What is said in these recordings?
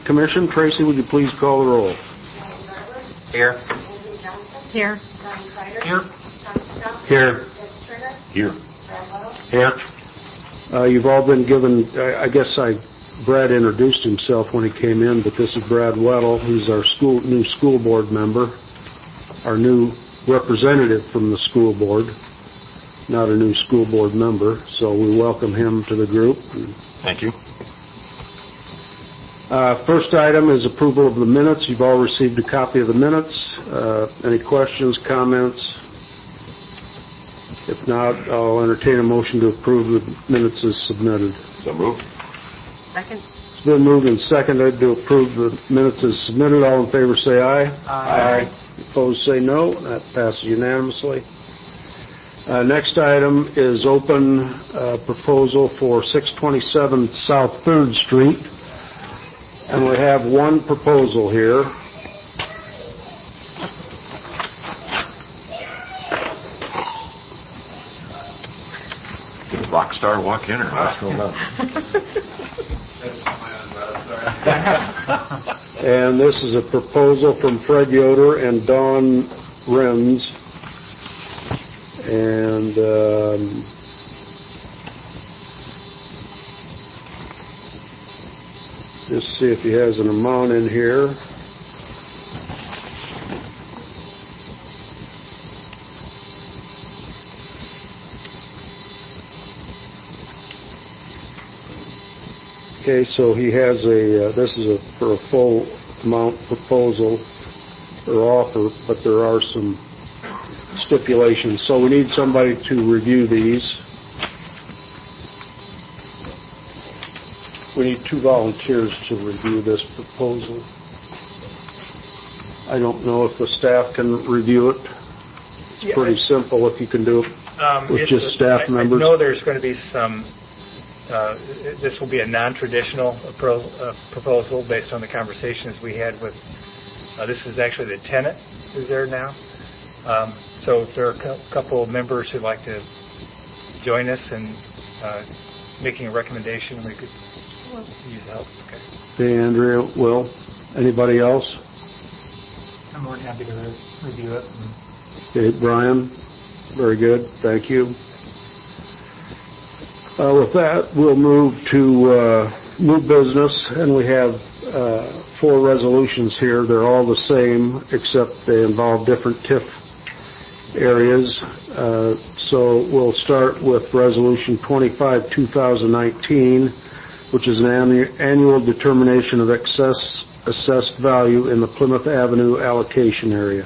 Commission. Tracy, would you please call the roll? Here. Here. Here. Here. Here. Here. You've all been given, Brad introduced himself when he came in, but this is Brad Weddle, who's our new school board member, our new representative from the school board, not a new school board member, so we welcome him to the group. Thank you. First item is approval of the minutes. You've all received a copy of the minutes. Any questions, comments? If not, I'll entertain a motion to approve the minutes as submitted. So moved. Second. It's been moved and seconded to approve the minutes as submitted. All in favor say aye. Aye. Opposed say no. That passes unanimously. Next item is open proposal for 627 South 3rd Street. And we have one proposal here. Did a rock star walk in or what's going on? And this is a proposal from Fred Yoder and Don Renz. And just see if he has an amount in here. Okay, so he has this is for a full amount proposal or offer, but there are some stipulations. So we need somebody to review these. We need 2 volunteers to review this proposal. I don't know if the staff can review it. It's pretty simple if you can do it with just staff members. I know there's going to be some, this will be a non-traditional proposal based on the conversations we had with, this is actually the tenant who's there now. So if there are a couple of members who'd like to join us in making a recommendation, we could use help. Okay. Hey, Andrea, Will, anybody else? I'm more than happy to review it. Okay, Brian, very good, thank you. With that, we'll move to new business, and we have 4 resolutions here. They're all the same, except they involve different TIF areas. So we'll start with Resolution 25, 2019, which is an annual determination of excess assessed value in the Plymouth Avenue allocation area.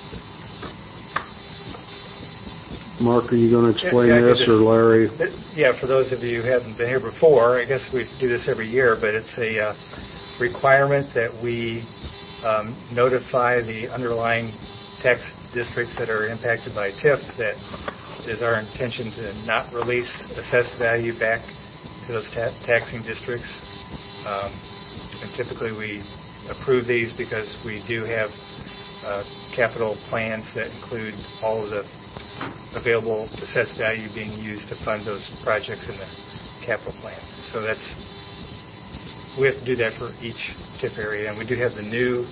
Mark, are you going to explain this, or Larry? Yeah, for those of you who haven't been here before, I guess we do this every year, but it's a requirement that we notify the underlying tax districts that are impacted by TIF that it is our intention to not release assessed value back to those taxing districts. And typically we approve these because we do have capital plans that include all of the available assessed value being used to fund those projects in the capital plan. So we have to do that for each TIF area, and we do have the new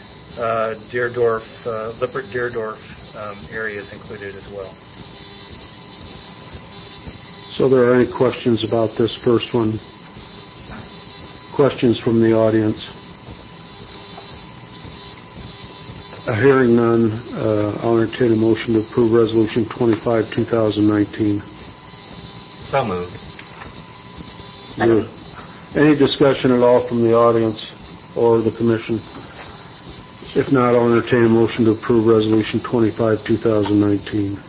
Lippert-Deerdorf areas included as well. So there are any questions about this first one? Questions from the audience? Hearing none, I'll entertain a motion to approve Resolution 25, 2019. So moved. Any discussion at all from the audience or the Commission? If not, I'll entertain a motion to approve Resolution 25, 2019.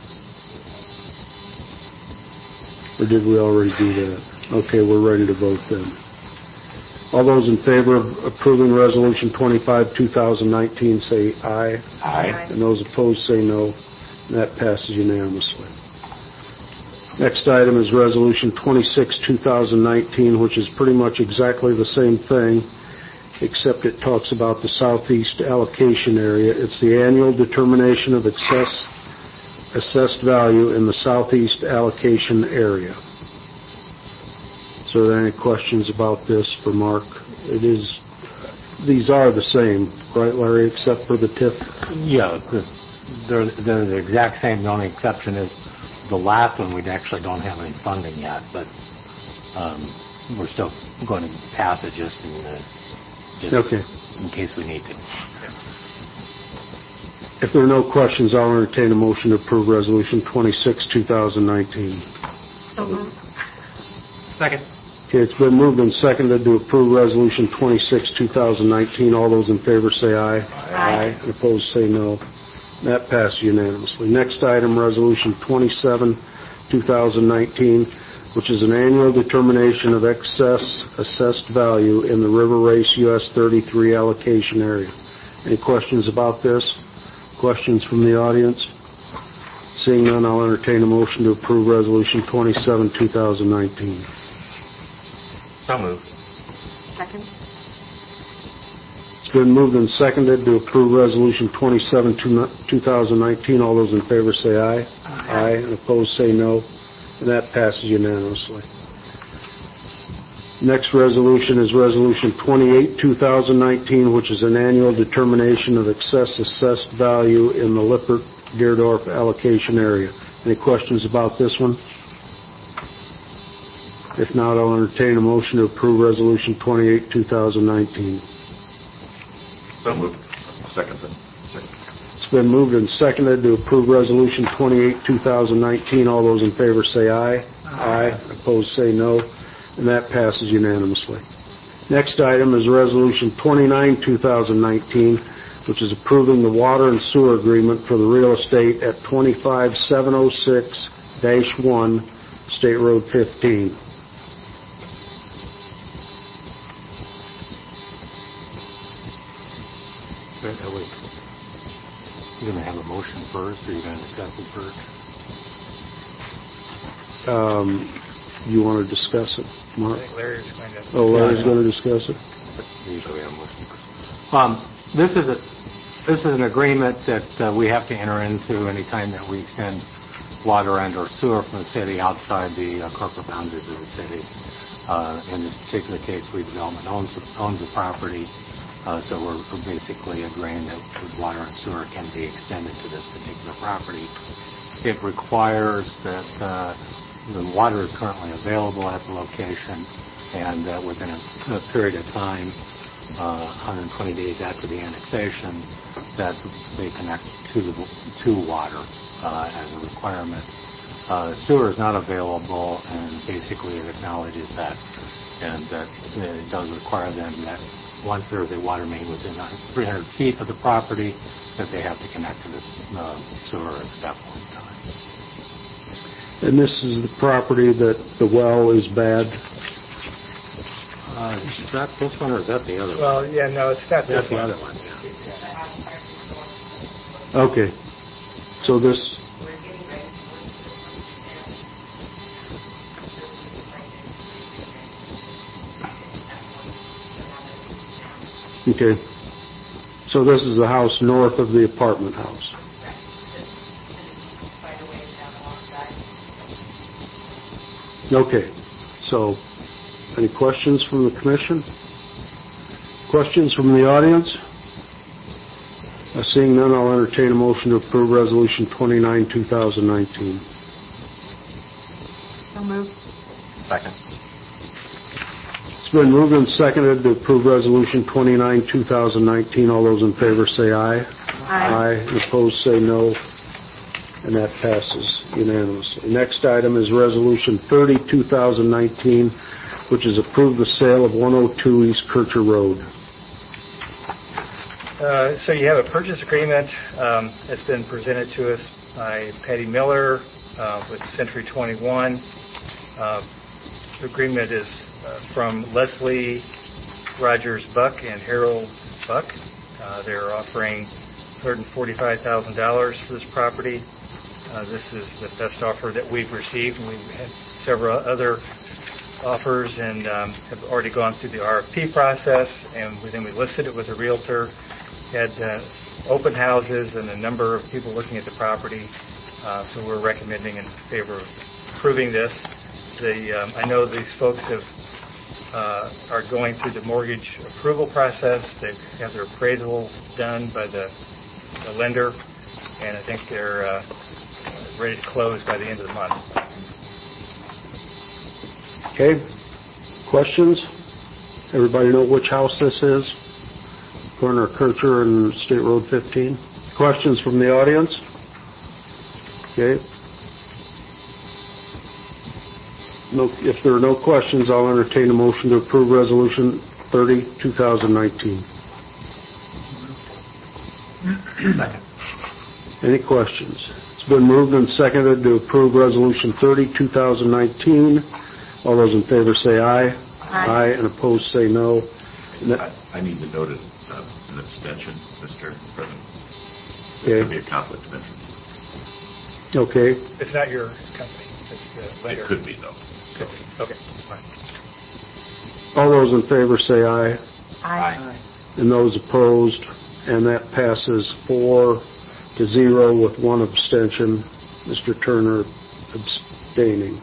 Or did we already do that? Okay, we're ready to vote then. All those in favor of approving Resolution 25, 2019 say aye. Aye. And those opposed say no. And that passes unanimously. Next item is Resolution 26, 2019, which is pretty much exactly the same thing, except it talks about the southeast allocation area. It's the annual determination of assessed value in the southeast allocation area. So are there any questions about this for Mark? It is these are the same, right, Larry, except for the TIF? Yeah, they're the exact same. The only exception is the last one we actually don't have any funding yet, but we're still going to pass it just Okay. in case we need to. If there are no questions, I'll entertain a motion to approve Resolution 26, 2019. So moved. Second. Okay, it's been moved and seconded to approve Resolution 26, 2019. All those in favor say aye. Aye. And opposed say no. That passed unanimously. Next item, Resolution 27, 2019, which is an annual determination of excess assessed value in the River Race US 33 allocation area. Any questions about this? Questions from the audience? Seeing none, I'll entertain a motion to approve Resolution 27, 2019. So moved. Second. It's been moved and seconded to approve Resolution 27, 2019. All those in favor say aye. Aye. And opposed say no. And that passes unanimously. Next resolution is Resolution 28, 2019, which is an annual determination of excess assessed value in the Lippert-Deerdorf allocation area. Any questions about this one? If not, I'll entertain a motion to approve Resolution 28, 2019. So moved. Second. It's been moved and seconded to approve Resolution 28, 2019. All those in favor say aye. Aye. Opposed say no. And that passes unanimously. Next item is Resolution 29, 2019, which is approving the water and sewer agreement for the real estate at 25706-1 State Road 15. Wait. You're going to have a motion first, or you're going to discuss it first? You want to discuss it, I Mark? think Larry's going to... Oh, Larry's going to discuss it? Usually have a motion first. This is an agreement that we have to enter into any time that we extend water and or sewer from the city outside the corporate boundaries of the city. In this particular case, redevelopment owns the property, so we're basically agreeing that water and sewer can be extended to this particular property. It requires that the water is currently available at the location, and that within a period of time, 120 days after the annexation, that they connect to water as a requirement. Sewer is not available, and basically it acknowledges that, and that it does require them that once there is a water main within 300 feet of the property, that they have to connect to the sewer at that point in time. And this is the property that the well is bad? Is that this one, or is that the other one? Well, yeah, no, it's not That's this the one. other one, yeah. Okay. So this... Okay. So this is the house north of the apartment house. Okay. So, any questions from the commission? Questions from the audience? Seeing none, I'll entertain a motion to approve Resolution 29, 2019. So moved. Second. It's been moved and seconded to approve Resolution 29, 2019. All those in favor say aye. Aye. And opposed say no. And that passes unanimously. Next item is Resolution 30, 2019, which is approve the sale of 102 East Kircher Road. So you have a purchase agreement that's been presented to us by Patty Miller with Century 21. The agreement is from Leslie Rogers Buck and Harold Buck. They're offering $145,000 for this property. This is the best offer that we've received. We've had several other offers and have already gone through the RFP process, and then we listed it with a realtor. Had open houses and a number of people looking at the property, so we're recommending in favor of approving this. I know these folks have are going through the mortgage approval process. They have their appraisals done by the lender, and I think they're ready to close by the end of the month. Okay. Questions? Everybody know which house this is? Corner of Kircher and State Road 15. Questions from the audience? Okay. No, if there are no questions, I'll entertain a motion to approve Resolution 30, 2019. Second. Any questions? It's been moved and seconded to approve Resolution 30, 2019. All those in favor say aye. Aye. And opposed say no. I need to notice an abstention, Mr. President. Okay. There could be a conflict of interest. Okay. It's not your company. It's the lender. It could be, though. Okay, fine. All those in favor say aye. Aye. And those opposed, and that passes 4-0 with one abstention, Mr. Turner abstaining.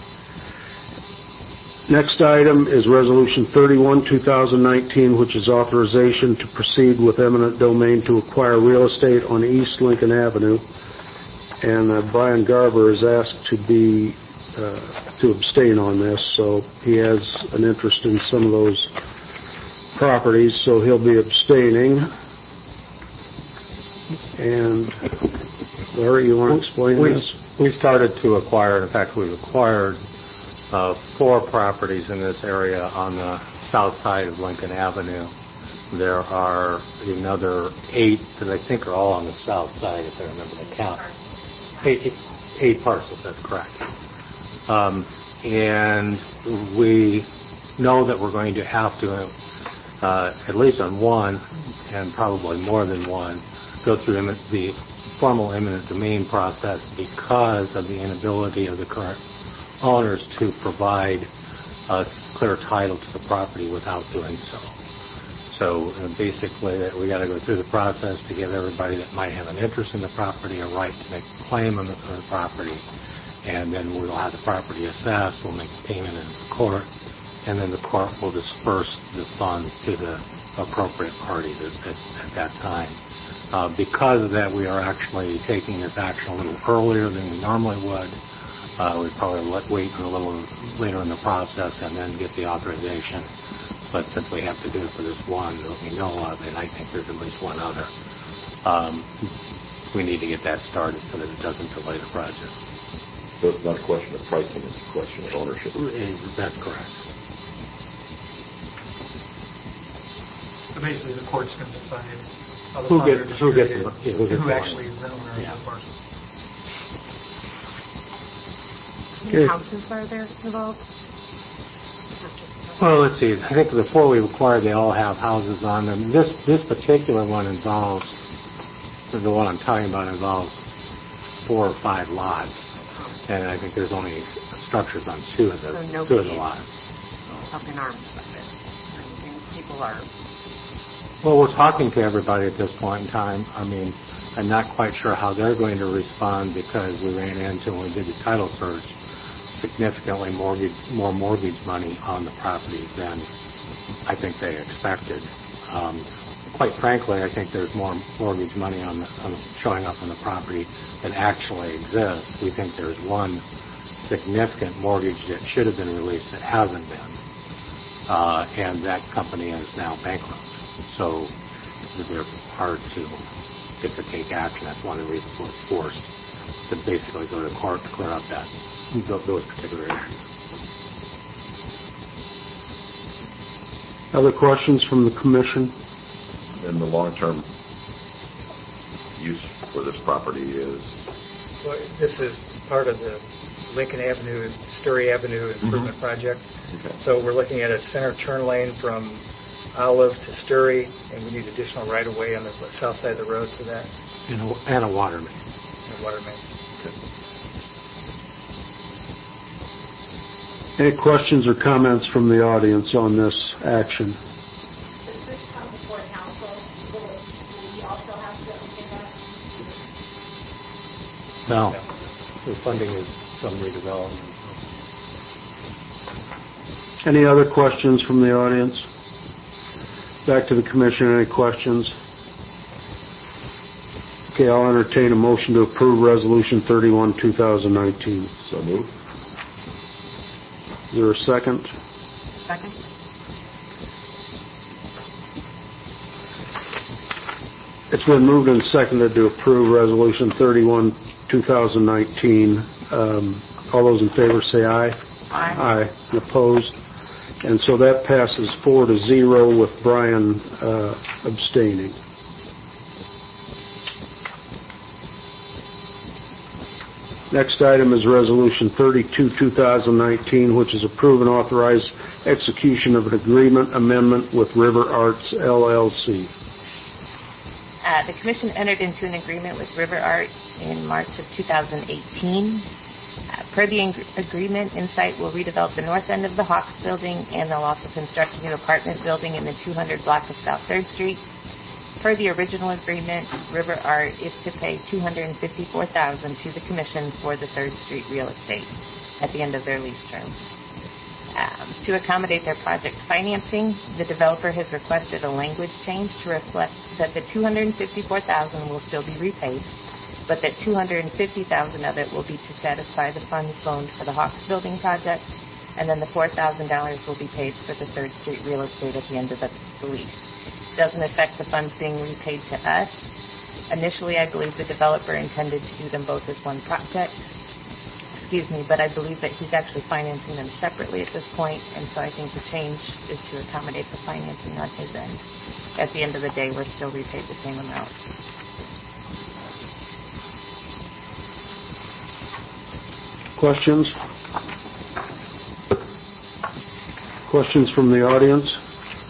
Next item is Resolution 31, 2019, which is authorization to proceed with eminent domain to acquire real estate on East Lincoln Avenue. And Brian Garber is asked to abstain on this, so he has an interest in some of those properties, so he'll be abstaining. And Larry, you want to explain this? We started to acquire, in fact, we've acquired 4 properties in this area on the south side of Lincoln Avenue. There are another 8 that I think are all on the south side, if I remember the count. 8 parcels, that's correct. And we know that we're going to have to, at least on one, and probably more than one, go through the formal eminent domain process because of the inability of the current owners to provide a clear title to the property without doing so. So basically, we got to go through the process to give everybody that might have an interest in the property a right to make a claim on the property, and then we'll have the property assessed, we'll make the payment in the court, and then the court will disperse the funds to the appropriate party at that time. Because of that, we are actually taking this action a little earlier than we normally would. We'd probably wait a little later in the process and then get the authorization. But since we have to do it for this one that we know of, and I think there's at least one other, we need to get that started so that it doesn't delay the project. So it's not a question of pricing, it's a question of ownership. That's correct. So basically, the court's going to decide how the Who funds are gets distributed, the who actually is the owner of the parcel. How many houses are there involved? Well, let's see. I think the 4 we've acquired, they all have houses on them. This particular one involves, the one I'm talking about involves 4 or 5 lots, and I think there's only structures on 2 of the lots. Up in arms with it. And people are. Well, we're talking to everybody at this point in time. I mean, I'm not quite sure how they're going to respond because we ran into, when we did the title search, significantly more mortgage money on the property than I think they expected. Quite frankly, I think there's more mortgage money showing up on the property than actually exists. We think there's one significant mortgage that should have been released that hasn't been, and that company is now bankrupt. So they're hard to get to take action. That's one of the reasons we're forced to basically go to court to clear up those particular issues. Other questions from the commission? And the long-term use for this property is? Well, this is part of the Lincoln Avenue, Sturry Avenue improvement project. Okay. So we're looking at a center turn lane from Olive to Sturry, and we need additional right-of-way on the south side of the road for that. And a water main. And a water main. Any questions or comments from the audience on this action? Does this come before council? Will we also have to look at that? No. The funding is from redevelopment. Any other questions from the audience? Back to the commission, any questions? Okay, I'll entertain a motion to approve Resolution 31, 2019. So moved. Is there a second? Second? It's been moved and seconded to approve Resolution 31, 2019. All those in favor say aye. Aye. Aye. And opposed? And so that passes 4-0 with Brian abstaining. Next item is Resolution 32, 2019, which is approve and authorize execution of an agreement amendment with River Arts, LLC. The Commission entered into an agreement with River Art in March of 2018. Per the agreement, Insight will redevelop the north end of the Hawks building, and they'll also construct a new apartment building in the 200 block of South 3rd Street. Per the original agreement, River Art is to pay $254,000 to the Commission for the 3rd Street real estate at the end of their lease term. To accommodate their project financing, the developer has requested a language change to reflect that the $254,000 will still be repaid, but that $250,000 of it will be to satisfy the funds loaned for the Hawks building project, and then the $4,000 will be paid for the 3rd Street real estate at the end of the lease. Doesn't affect the funds being repaid to us. Initially, I believe the developer intended to do them both as one project. But I believe that he's actually financing them separately at this point, and so I think the change is to accommodate the financing on his end. At the end of the day, we're still repaid the same amount. Questions? Questions from the audience?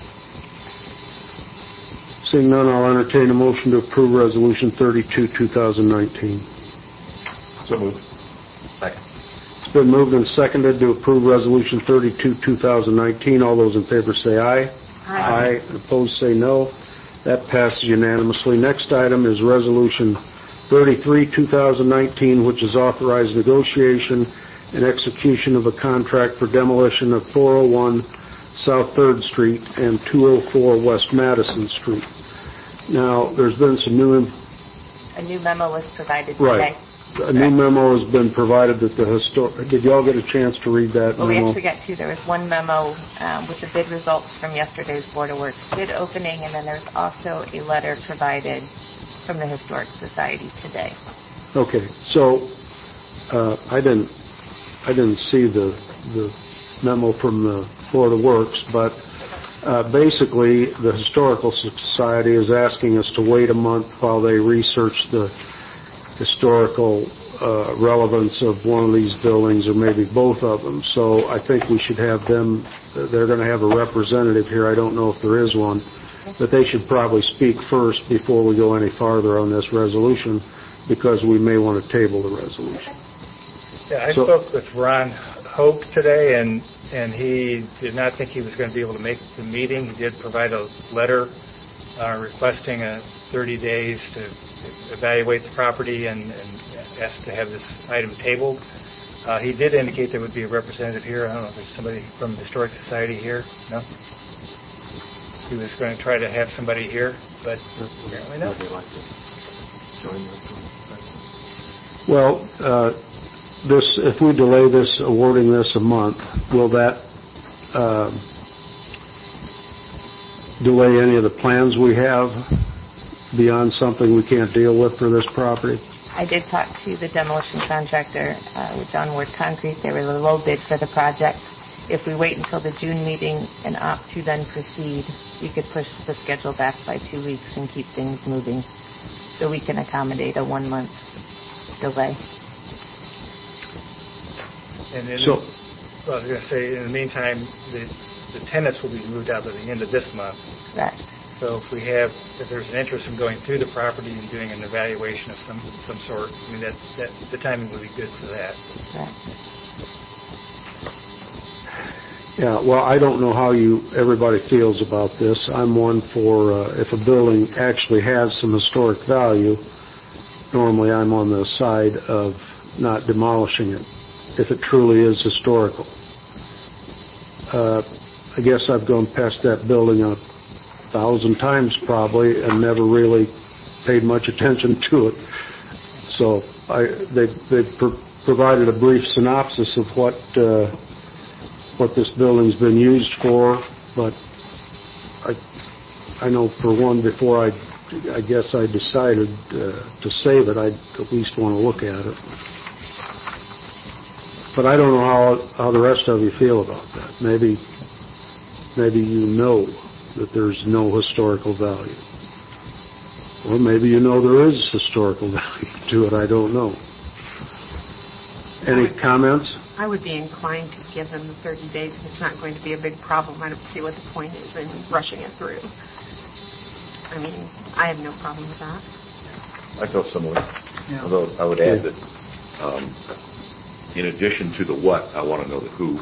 Seeing none, I'll entertain a motion to approve Resolution 32, 2019. So moved. Second. It's been moved and seconded to approve Resolution 32, 2019. All those in favor say aye. Aye. And opposed say no. That passes unanimously. Next item is Resolution 33, 2019, which is authorized negotiation and execution of a contract for demolition of 401 South 3rd Street and 204 West Madison Street. Now, there's been some A new memo was provided today. Right. A new memo has been provided that the Did y'all get a chance to read that Well, memo? we actually got two. There was one memo with the bid results from yesterday's Board of Works bid opening, and then there's also a letter provided from the Historic Society today. Okay, so I didn't see the memo from the Board of Works, but basically the Historical Society is asking us to wait a month while they research the historical relevance of one of these buildings or maybe both of them. So I think we should have them, they're going to have a representative here. I don't know if there is one, but they should probably speak first before we go any farther on this resolution, because we may want to table the resolution. Yeah, I spoke with Ron Hope today, and he did not think he was going to be able to make the meeting. He did provide a letter requesting 30 days to evaluate the property and asked to have this item tabled. He did indicate there would be a representative here. I don't know if there's somebody from the Historic Society here. No? He was going to try to have somebody here, but apparently not. Well, if we delay this, awarding this a month, will that delay any of the plans we have beyond something we can't deal with for this property? I did talk to the demolition contractor with John Ward Concrete. They were the low bid for the project. If we wait until the June meeting and opt to then proceed, we could push the schedule back by 2 weeks and keep things moving so we can accommodate a 1-month delay. And then, I was going to say, in the meantime, the tenants will be moved out by the end of this month. Correct. So if there's an interest in going through the property and doing an evaluation of some sort, I mean, that the timing would be good for that. Correct. Yeah, well, I don't know how everybody feels about this. I'm one for if a building actually has some historic value, normally I'm on the side of not demolishing it if it truly is historical. I guess I've gone past that building 1,000 times probably and never really paid much attention to it. So they've provided a brief synopsis of what this building's been used for, but I know for one, before I guess I decided to save it, I'd at least want to look at it. But I don't know how the rest of you feel about that. Maybe you know that there's no historical value. Or maybe you know there is historical value to it. I don't know. Any comments? I would be inclined to give them the 30 days if it's not going to be a big problem. I don't see what the point is in rushing it through. I mean, I have no problem with that. I feel similar. Yeah. Although I would add that in addition to the what, I want to know the who.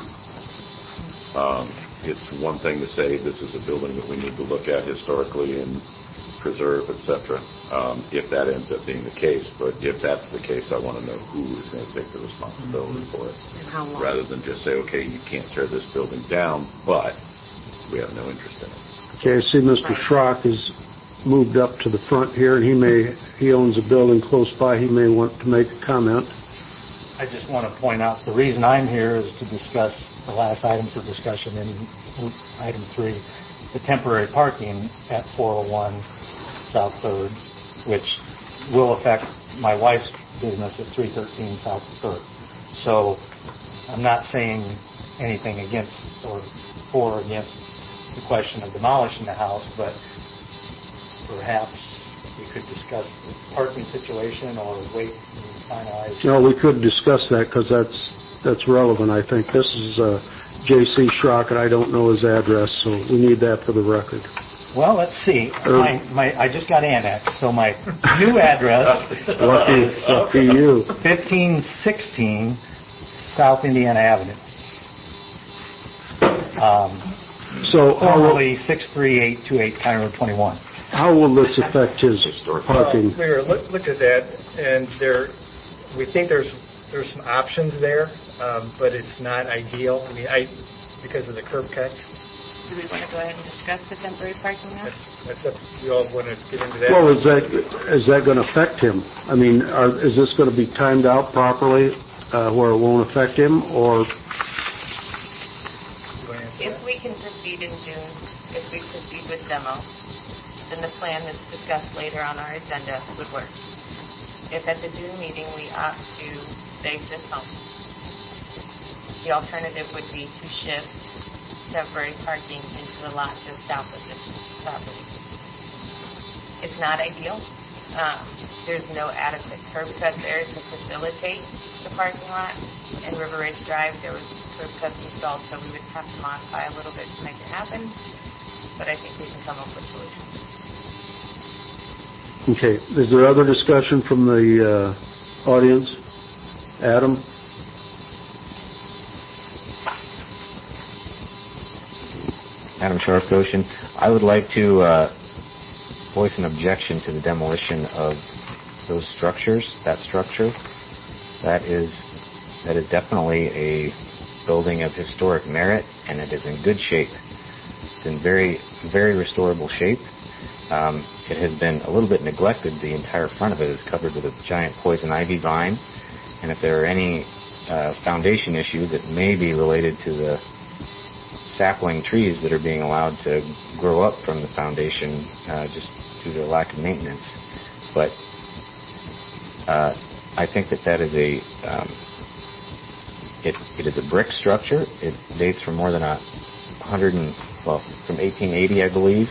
It's one thing to say this is a building that we need to look at historically and preserve, etc. If that ends up being the case, but if that's the case, I want to know who is going to take the responsibility for it, and how long. Rather than just say, okay, you can't tear this building down, but we have no interest in it. Okay, I see Mr. Schrock has moved up to the front here, and he owns a building close by. He may want to make a comment. I just want to point out the reason I'm here is to discuss the last item for discussion in item 3, the temporary parking at 401 South 3rd, which will affect my wife's business at 313 South 3rd. So I'm not saying anything against or for or against the question of demolishing the house, but perhaps we could discuss the parking situation or wait and finalize. No, we could discuss that because that's relevant. I think this is J.C. Schrock, and I don't know his address, so we need that for the record. Well, let's see. I just got annexed, so my new address is lucky you. 1516 South Indiana Avenue. Formerly 63828 County Road 21. How will this affect his parking? We were looked at that, and we think there's some options there, but it's not ideal. I mean, because of the curb cuts. Do we want to go ahead and discuss the temporary parking now? That's up. You all want to get into that? Well, is that going to affect him? I mean, is this going to be timed out properly where it won't affect him, or? If we can proceed in June, if we proceed with demo, then the plan that's discussed later on our agenda would work. If at the June meeting we opt to save this home, the alternative would be to shift temporary parking into the lot just south of this property. It's not ideal. There's no adequate curb cut there to facilitate the parking lot. In River Ridge Drive, there was curb cuts installed, so we would have to modify a little bit to make it happen. But I think we can come up with solutions. Okay. Is there other discussion from the audience? Adam? Adam Sharp, Goshen. I would like to voice an objection to the demolition of those structures, that structure. That is definitely a building of historic merit, and it is in good shape. It's in very, very restorable shape. It has been a little bit neglected. The entire front of it is covered with a giant poison ivy vine, and if there are any foundation issues that may be related to the sapling trees that are being allowed to grow up from the foundation just due to lack of maintenance. But I think that is it is a brick structure. It dates from more than from 1880, I believe.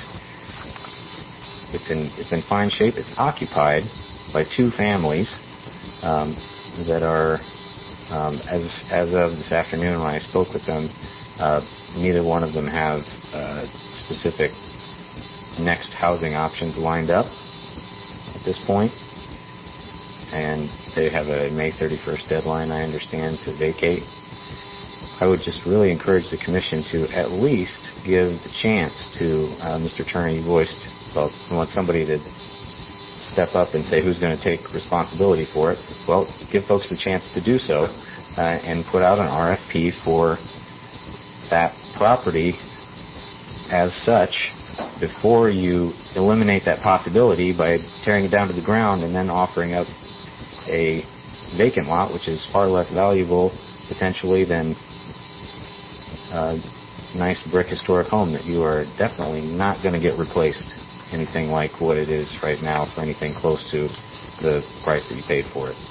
It's in fine shape. It's occupied by 2 families that are, as of this afternoon when I spoke with them, neither one of them have specific next housing options lined up at this point. And they have a May 31st deadline, I understand, to vacate. I would just really encourage the Commission to at least give the chance to Mr. Turner. You voiced, well, you want somebody to step up and say who's going to take responsibility for it. Well, give folks the chance to do so and put out an RFP for that property as such before you eliminate that possibility by tearing it down to the ground and then offering up a vacant lot, which is far less valuable potentially than a nice brick historic home that you are definitely not going to get replaced anything like what it is right now for anything close to the price that you paid for it.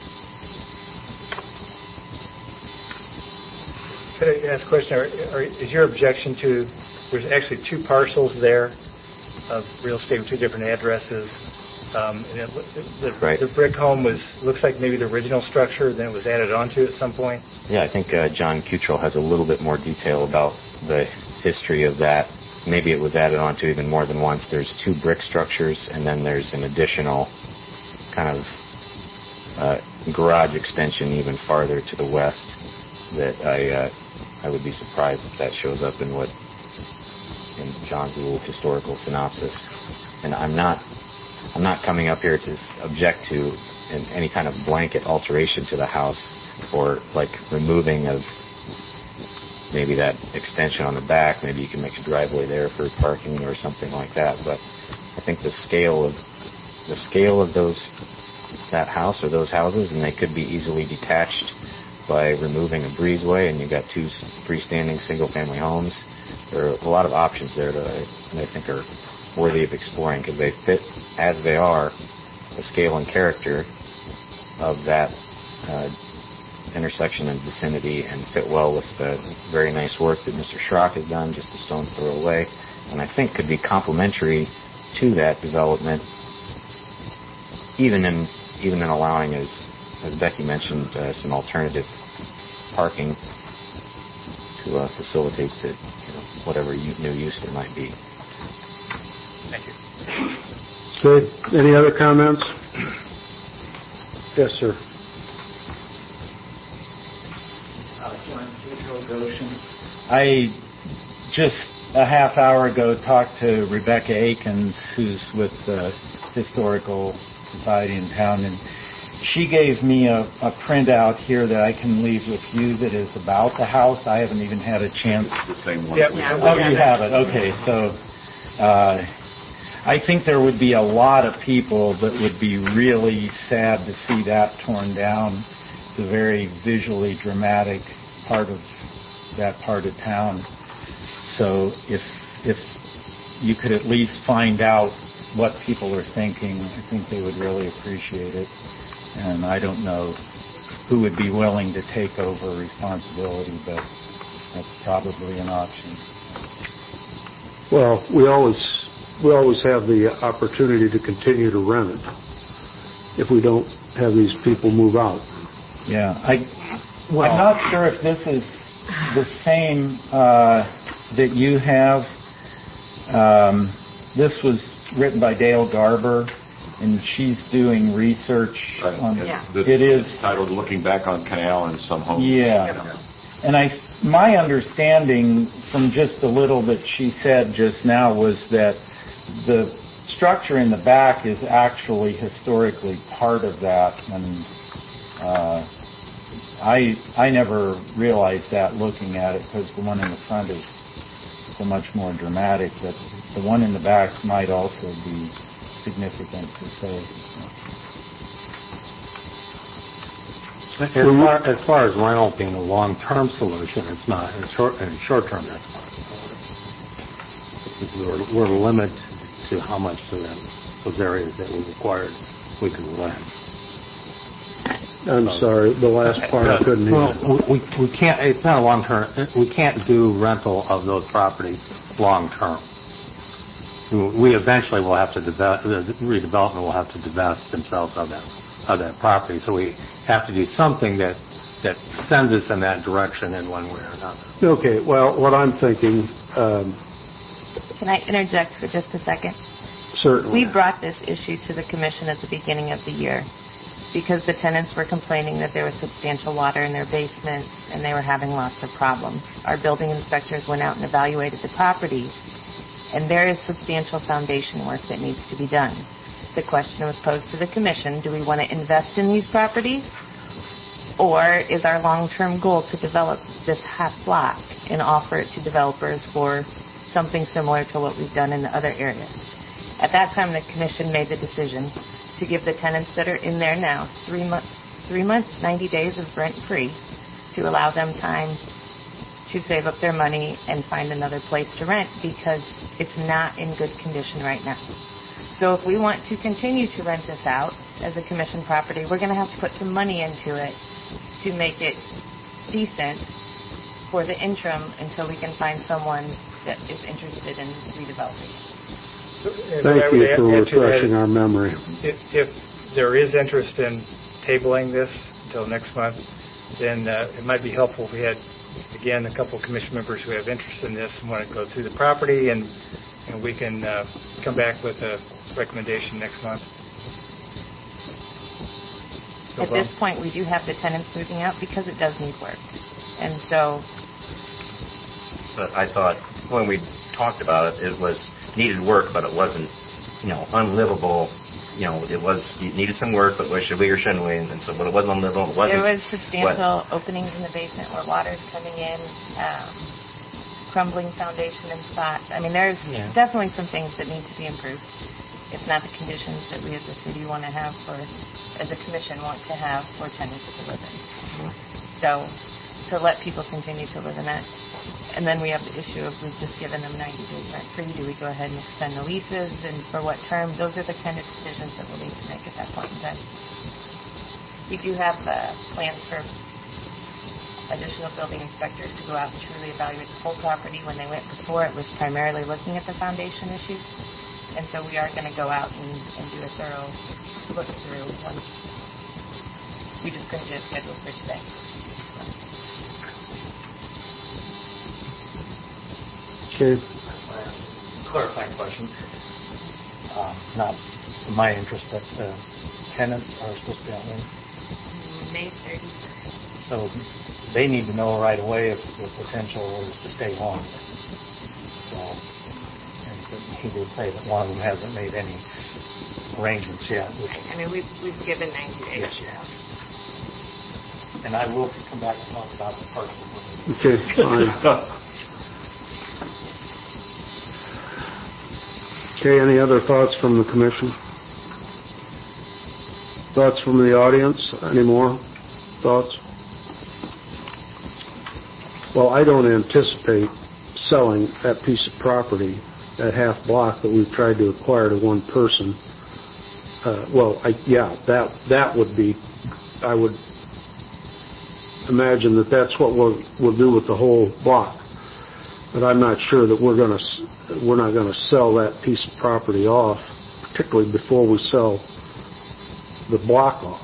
Could I ask a question? Is your objection to, there's actually two parcels there of real estate with two different addresses. Right. The brick home looks like maybe the original structure, then it was added onto at some point? Yeah, I think John Cutrell has a little bit more detail about the history of that. Maybe it was added onto even more than once. There's two brick structures, and then there's an additional kind of garage extension even farther to the west that I would be surprised if that shows up in John's little historical synopsis. And I'm not coming up here to object to any kind of blanket alteration to the house or like removing of maybe that extension on the back. Maybe you can make a driveway there for parking or something like that. But I think the scale of that house or those houses, and they could be easily detached by removing a breezeway, and you've got two freestanding single-family homes. There are a lot of options there that I think are worthy of exploring because they fit, as they are, the scale and character of that intersection and vicinity, and fit well with the very nice work that Mr. Schrock has done, just a stone's throw away, and I think could be complementary to that development, even in allowing, as Becky mentioned, some alternative parking to facilitate whatever new use there might be. Thank you. Okay. Any other comments? Yes, sir. John Cutrell, Goshen. I just a half hour ago talked to Rebecca Akins, who's with the Historical Society in town, and she gave me a printout here that I can leave with you that is about the house. I haven't even had a chance. It's the same one. Yep. Oh, you have it. Okay, so I think there would be a lot of people that would be really sad to see that torn down. It's a very visually dramatic part of that part of town. So if you could at least find out what people are thinking, I think they would really appreciate it. And I don't know who would be willing to take over responsibility, but that's probably an option. Well, we always have the opportunity to continue to rent it if we don't have these people move out. Yeah, I'm not sure if this is the same that you have. This was written by Dale Garber, and she's doing research on it. It is titled "Looking Back on Canal and Some Homes." Yeah, and my understanding from just a little that she said just now was that the structure in the back is actually historically part of that, and I never realized that looking at it, because the one in the front is so much more dramatic, but the one in the back might also be significant to say. As far as rental being a long-term solution, it's not. In short term, that's fine. We're limited to how much of those areas that we required we can rent. I'm sorry, the last part I couldn't hear. Well, we can't. It's not a long-term. We can't do rental of those properties long-term. We eventually will have to the redevelopment will have to divest themselves of that property. So we have to do something that sends us in that direction in one way or another. Okay. Well, what I'm thinking. Can I interject for just a second? Certainly. We brought this issue to the commission at the beginning of the year because the tenants were complaining that there was substantial water in their basements and they were having lots of problems. Our building inspectors went out and evaluated the properties, and there is substantial foundation work that needs to be done. The question was posed to the commission, do we want to invest in these properties, Or is our long-term goal to develop this half block and offer it to developers for something similar to what we've done in the other areas? At that time, the commission made the decision to give the tenants that are in there now 3 months, 90 days of rent-free to allow them time to save up their money and find another place to rent because it's not in good condition right now. So if we want to continue to rent this out as a commission property, we're going to have to put some money into it to make it decent for the interim until we can find someone that is interested in redeveloping. Thank you for refreshing our memory. If there is interest in tabling this until next month, then it might be helpful if we had, again, a couple of commission members who have interest in this and want to go through the property, and we can come back with a recommendation next month. At this point, we do have the tenants moving out because it does need work. And so... But I thought when we talked about it, it was needed work, but it wasn't, unlivable. It needed some work, but should we or shouldn't we? And so, but it wasn't unlivable. It wasn't. There was substantial openings in the basement where water's coming in, crumbling foundation in spots. I mean, there's definitely some things that need to be improved. It's not the conditions that we as a city want to have as a commission want to have for tenants to live in. So, to let people continue to live in that. And then we have the issue of we've just given them 90 days rent free. Do we go ahead and extend the leases, and for what term? Those are the kind of decisions that we'll need to make at that point in time. We do have plans for additional building inspectors to go out and truly evaluate the whole property. When they went before, it was primarily looking at the foundation issues. And so we are going to go out and do a thorough look through once. We just couldn't get a schedule for today. Okay. Clarifying question. Not my interest, but tenants are supposed to be out there. May 31st. So they need to know right away if the potential is to stay longer. So, and he did say that one of them hasn't made any arrangements yet. I mean, we've given 90 days. Yes. And I will come back and talk about the parking. Okay, fine. Okay, any other thoughts from the commission? Thoughts from the audience? Any more thoughts? Well, I don't anticipate selling that piece of property, that half block that we've tried to acquire to one person. That would be, I would imagine that that's what we'll do with the whole block. But I'm not sure that we're not going to sell that piece of property off, particularly before we sell the block off.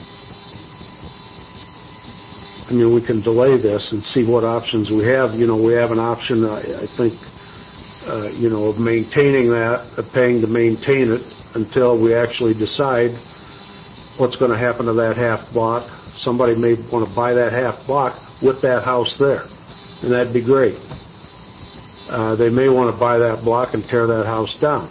I mean, we can delay this and see what options we have. We have an option, I think, of maintaining that, of paying to maintain it until we actually decide what's going to happen to that half block. Somebody may want to buy that half block with that house there, and that'd be great. They may want to buy that block and tear that house down,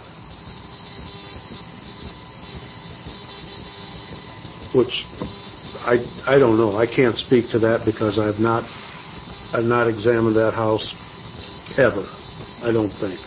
which I don't know. I can't speak to that because I've not examined that house ever. I don't think.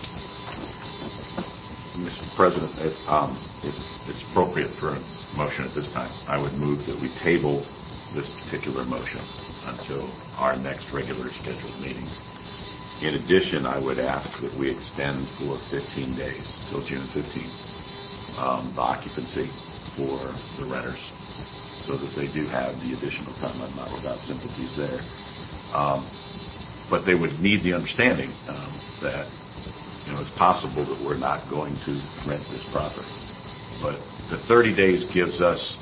Mr. President, if it's appropriate for a motion at this time, I would move that we table this particular motion until our next regular scheduled meeting. In addition, I would ask that we extend for 15 days, till June 15th, the occupancy for the renters, so that they do have the additional time. I'm not without sympathies there. But they would need the understanding that it's possible that we're not going to rent this property. But the 30 days gives us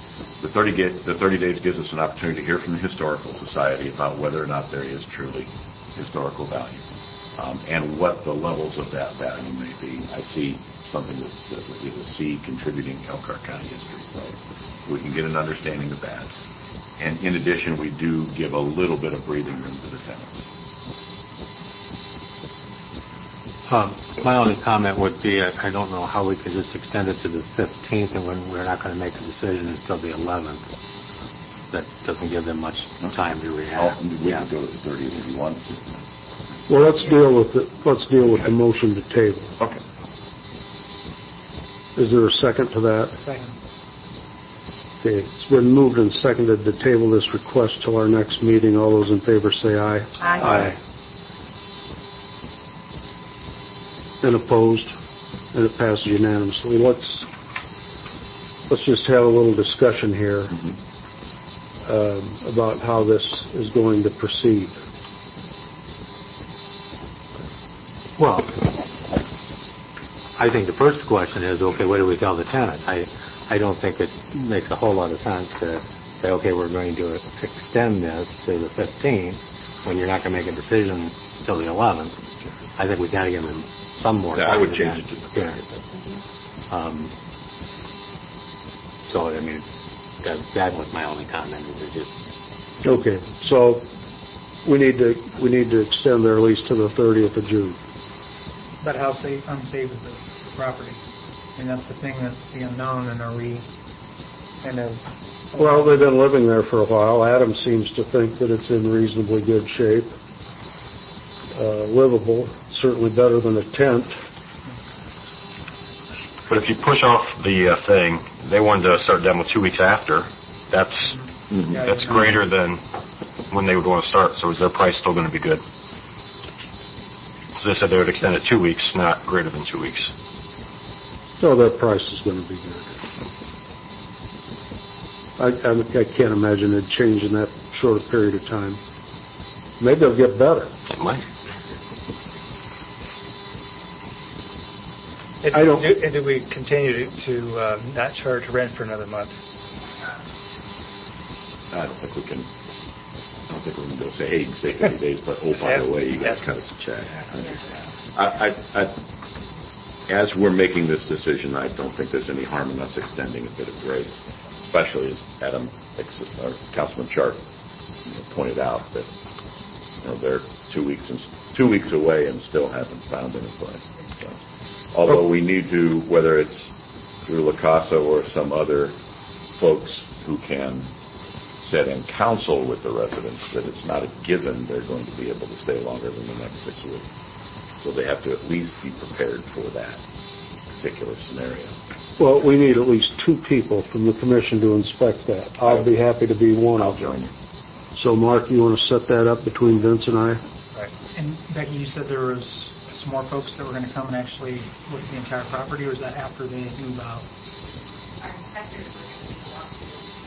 an opportunity to hear from the Historical Society about whether or not there is truly historical value, and what the levels of that value may be. I see something that is a C contributing Elkhart County history. Right? We can get an understanding of that. And in addition, we do give a little bit of breathing room to the tenants. My only comment would be, I don't know how we could just extend it to the 15th and when we're not going to make a decision until the 11th. that doesn't give them much time to react. We can go to the 30th if you want to. Well, let's deal with the motion to table. Okay. Is there a second to that? Second. Okay, it's been moved and seconded to table this request till our next meeting. All those in favor say aye. Aye. And opposed? And it passes unanimously. Let's just have a little discussion here about how this is going to proceed. Well, I think the first question is, okay, what do we tell the tenants? I don't think it makes a whole lot of sense to say, okay, we're going to extend this to the 15th when you're not going to make a decision until the 11th. I think we've got to give them some more time. I would change it to the 30th. So, I mean, that was my only comment. Is just Okay, so we need to extend their lease to the 30th of June. But how unsafe is the property? And that's the thing, that's the unknown, and are we kind of... Well, they've been living there for a while. Adam seems to think that it's in reasonably good shape. Livable, certainly better than a tent. But if you push off the thing, they wanted to start demo 2 weeks after. That's greater than when they would want to start. So is their price still going to be good? So they said they would extend it 2 weeks, not greater than 2 weeks. So their price is going to be good. I can't imagine it change in that short a period of time. Maybe they'll get better. It might. And do we continue to not charge rent for another month? I don't think we can go say, hey, you can stay 50 days, but oh, by the way, you guys cut us a check. As we're making this decision, I don't think there's any harm in us extending a bit of grace, especially as Adam, or Councilman Chart, pointed out that they're 2 weeks away and still haven't found any place. So, although we need to, whether it's through La Casa or some other folks who can sit and counsel with the residents that it's not a given they're going to be able to stay longer than the next 6 weeks. So they have to at least be prepared for that particular scenario. Well, we need at least 2 people from the commission to inspect that. I'll be happy to be one of them. I'll join you. So, Mark, you want to set that up between Vince and I? Right. And Becky, you said there was some more folks that were going to come and actually look at the entire property, or is that after they move out? Our inspectors were going to be walking.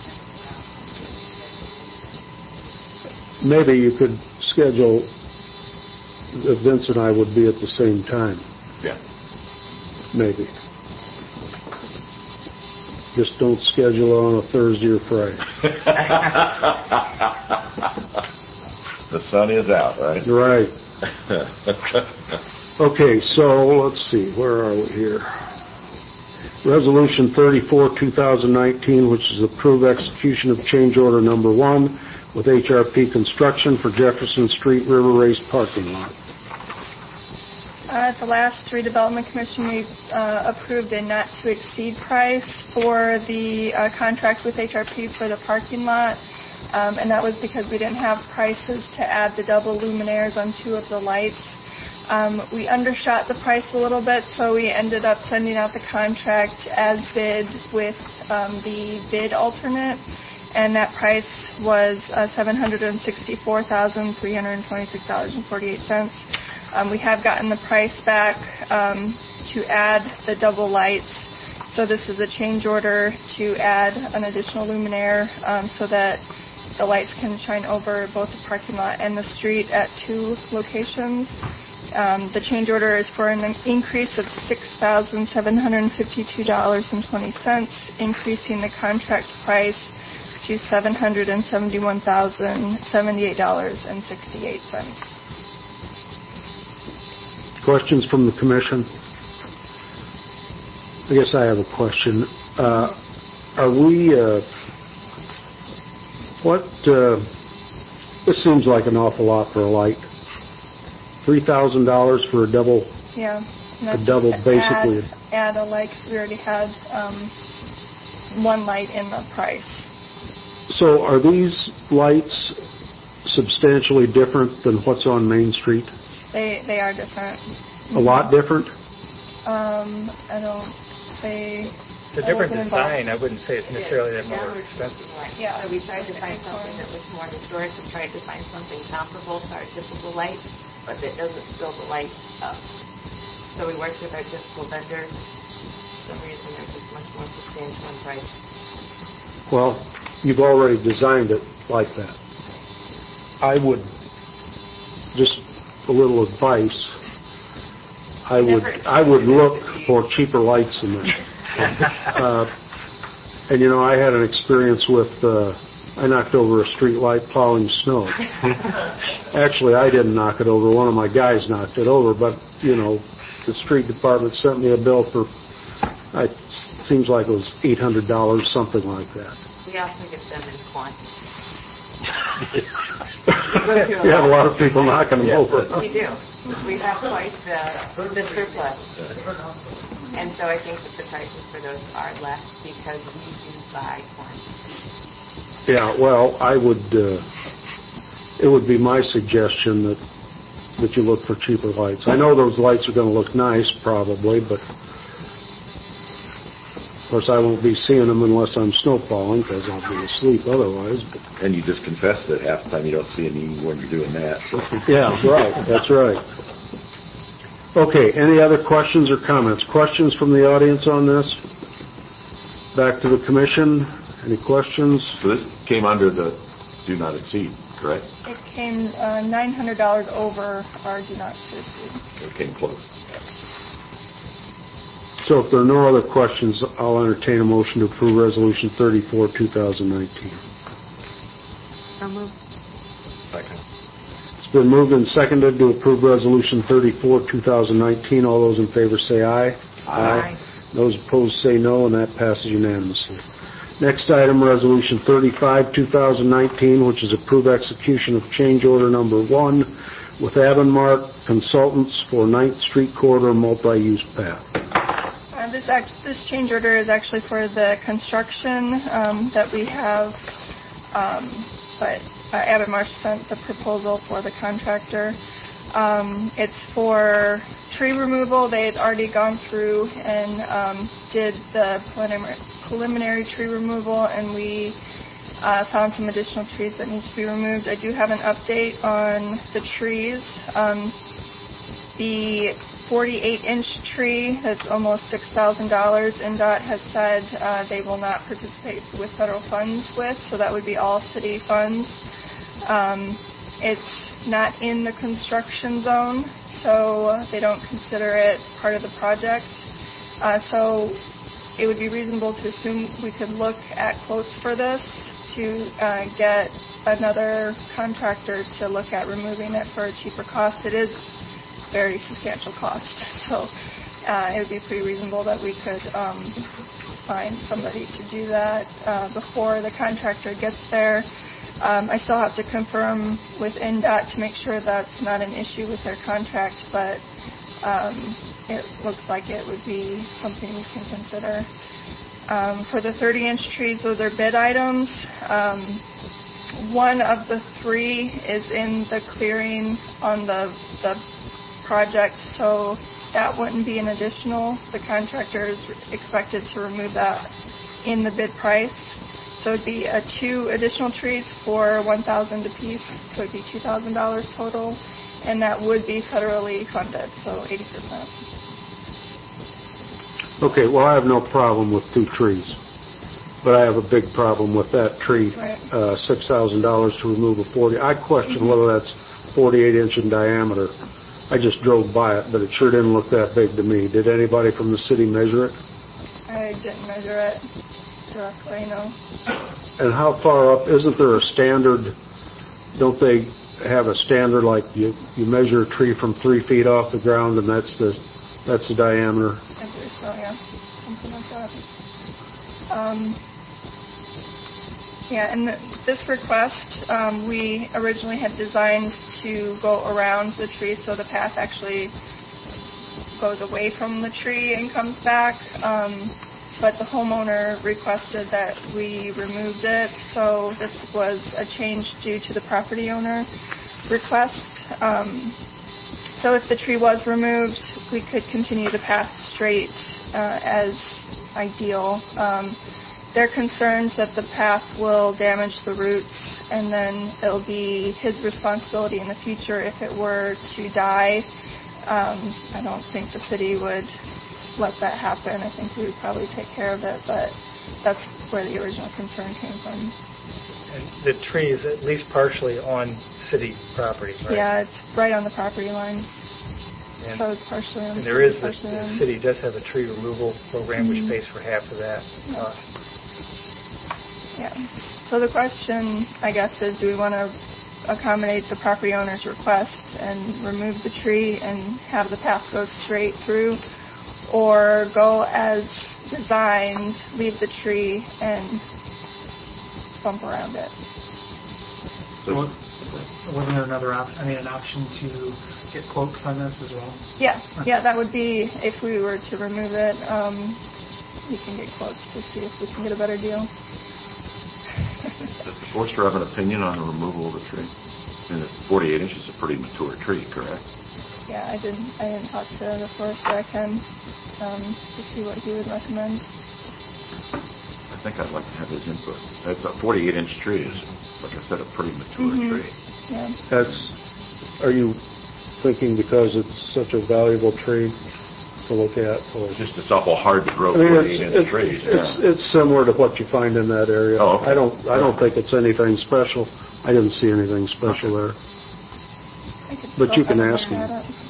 Maybe you could schedule that Vince and I would be at the same time. Yeah. Maybe. Just don't schedule on a Thursday or Friday. The sun is out, right? Right. Okay, so let's see. Where are we here? Resolution 34, 2019, which is approve execution of change order number 1 with HRP Construction for Jefferson Street River Race parking lot. At the last redevelopment commission, we approved a not-to-exceed price for the contract with HRP for the parking lot, and that was because we didn't have prices to add the double luminaires on 2 of the lights. We undershot the price a little bit, so we ended up sending out the contract as bid with the bid alternate, and that price was $764,326.48. We have gotten the price back to add the double lights. So this is a change order to add an additional luminaire so that the lights can shine over both the parking lot and the street at 2 locations. The change order is for an increase of $6,752.20, increasing the contract price to $771,078.68. Questions from the commission? I guess I have a question. Are we, this seems like an awful lot for a light. $3,000 for a double? Yeah. A double, basically. Add a light, because we already had 1 light in the price. So are these lights substantially different than what's on Main Street? They are different. A lot different? I don't say... It's a different design. I wouldn't say it's necessarily that more expensive. Yeah. So we tried to find something that was more historic. We tried to find something comparable to our typical light, but that doesn't fill the light up. So we worked with our typical vendors. For some reason, they're just much more substantial in price. Well, you've already designed it like that. I would, just a little advice, I would look for cheaper lights than that. And you know, I had an experience with, I knocked over a street light plowing snow. Actually, I didn't knock it over. One of my guys knocked it over, but, you know, the street department sent me a bill for, it seems like it was $800, something like that. We also get them in quantity. You have a lot of people knocking them over. We do. We have quite the surplus. And so I think that the prices for those are less because we do buy quantity. Yeah, well, I would, it would be my suggestion that you look for cheaper lights. I know those lights are going to look nice, probably, but of course I won't be seeing them unless I'm snowplowing because I'll be asleep otherwise. But. And you just confessed that half the time you don't see any when you're doing that. So. Yeah, right. That's right. Okay, any other questions or comments? Questions from the audience on this? Back to the commission. Any questions? So this came under the do not exceed, correct? It came $900 over our do not exceed. It came close. So if there are no other questions, I'll entertain a motion to approve Resolution 34, 2019. So moved. Second. It's been moved and seconded to approve Resolution 34, 2019. All those in favor say aye. Aye. Those opposed say no, and that passes unanimously. Next item, Resolution 35, 2019, which is approve execution of change order number 1 with Avonmark Consultants for 9th Street Corridor multi-use path. This change order is actually for the construction that we have, but Avonmark sent the proposal for the contractor. It's for tree removal. They had already gone through and did the preliminary tree removal, and we found some additional trees that need to be removed. I do have an update on the trees. The 48-inch tree that's almost $6,000, NDOT has said they will not participate with federal funds with, so that would be all city funds. It's not in the construction zone, so they don't consider it part of the project. So it would be reasonable to assume we could look at quotes for this to get another contractor to look at removing it for a cheaper cost. It is very substantial cost, so it would be pretty reasonable that we could find somebody to do that before the contractor gets there. I still have to confirm with NDOT to make sure that's not an issue with their contract, but it looks like it would be something we can consider. For the 30-inch trees, those are bid items. One of the 3 is in the clearing on the project, so that wouldn't be an additional. The contractor is expected to remove that in the bid price. So it'd be 2 additional trees for $1,000 apiece, so it'd be $2,000 total, and that would be federally funded, so 80%. Okay, well, I have no problem with 2 trees, but I have a big problem with that tree, right. $6,000 to remove a 40. I question whether that's 48-inch in diameter. I just drove by it, but it sure didn't look that big to me. Did anybody from the city measure it? I didn't measure it directly, no. And how far up? Isn't there a standard? Don't they have a standard like you measure a tree from 3 feet off the ground, and that's the diameter? I believe so, yeah, something like that. Yeah, and this request, we originally had designed to go around the tree, so the path actually goes away from the tree and comes back. but the homeowner requested that we removed it, so this was a change due to the property owner request. So if the tree was removed, we could continue the path straight as ideal. They're concerned that the path will damage the roots, and then it'll be his responsibility in the future if it were to die. I don't think the city would let that happen. I think we would probably take care of it, but that's where the original concern came from. And the tree is at least partially on city property, right? Yeah, it's right on the property line. And, so it's partially on and there is, the on. city does have a tree removal program which pays for half of that cost. Yeah. So the question, I guess, is do we want to accommodate the property owner's request and remove the tree and have the path go straight through, or go as designed, leave the tree and bump around it? Wasn't there another option? An option to get quotes on this as well? Yeah, that would be if we were to remove it. We can get quotes to see if we can get a better deal. Does the forester have an opinion on the removal of the tree? And 48 inches is a pretty mature tree, correct? Yeah, I didn't talk to the forester. I can to see what he would recommend. I think I'd like to have his input. That's a 48-inch tree. Is, like I said, a pretty mature tree. Yeah. Are you thinking because it's such a valuable tree to look at? Or just it's awful hard to grow 48-inch trees. It's similar to what you find in that area. Oh, okay. I don't think it's anything special. I didn't see anything special there. But you can ask him.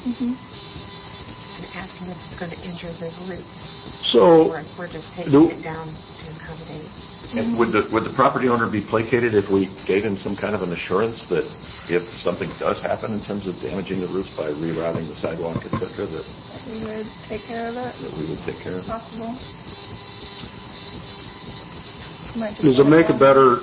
Ask him if it's going to injure the roots. So or if we're just taking it down to accommodate. And would the property owner be placated if we gave him some kind of an assurance that if something does happen in terms of damaging the roots by rerouting the sidewalk, etc., that we would take care of it? That we would take care of it. Possible. Does it make a better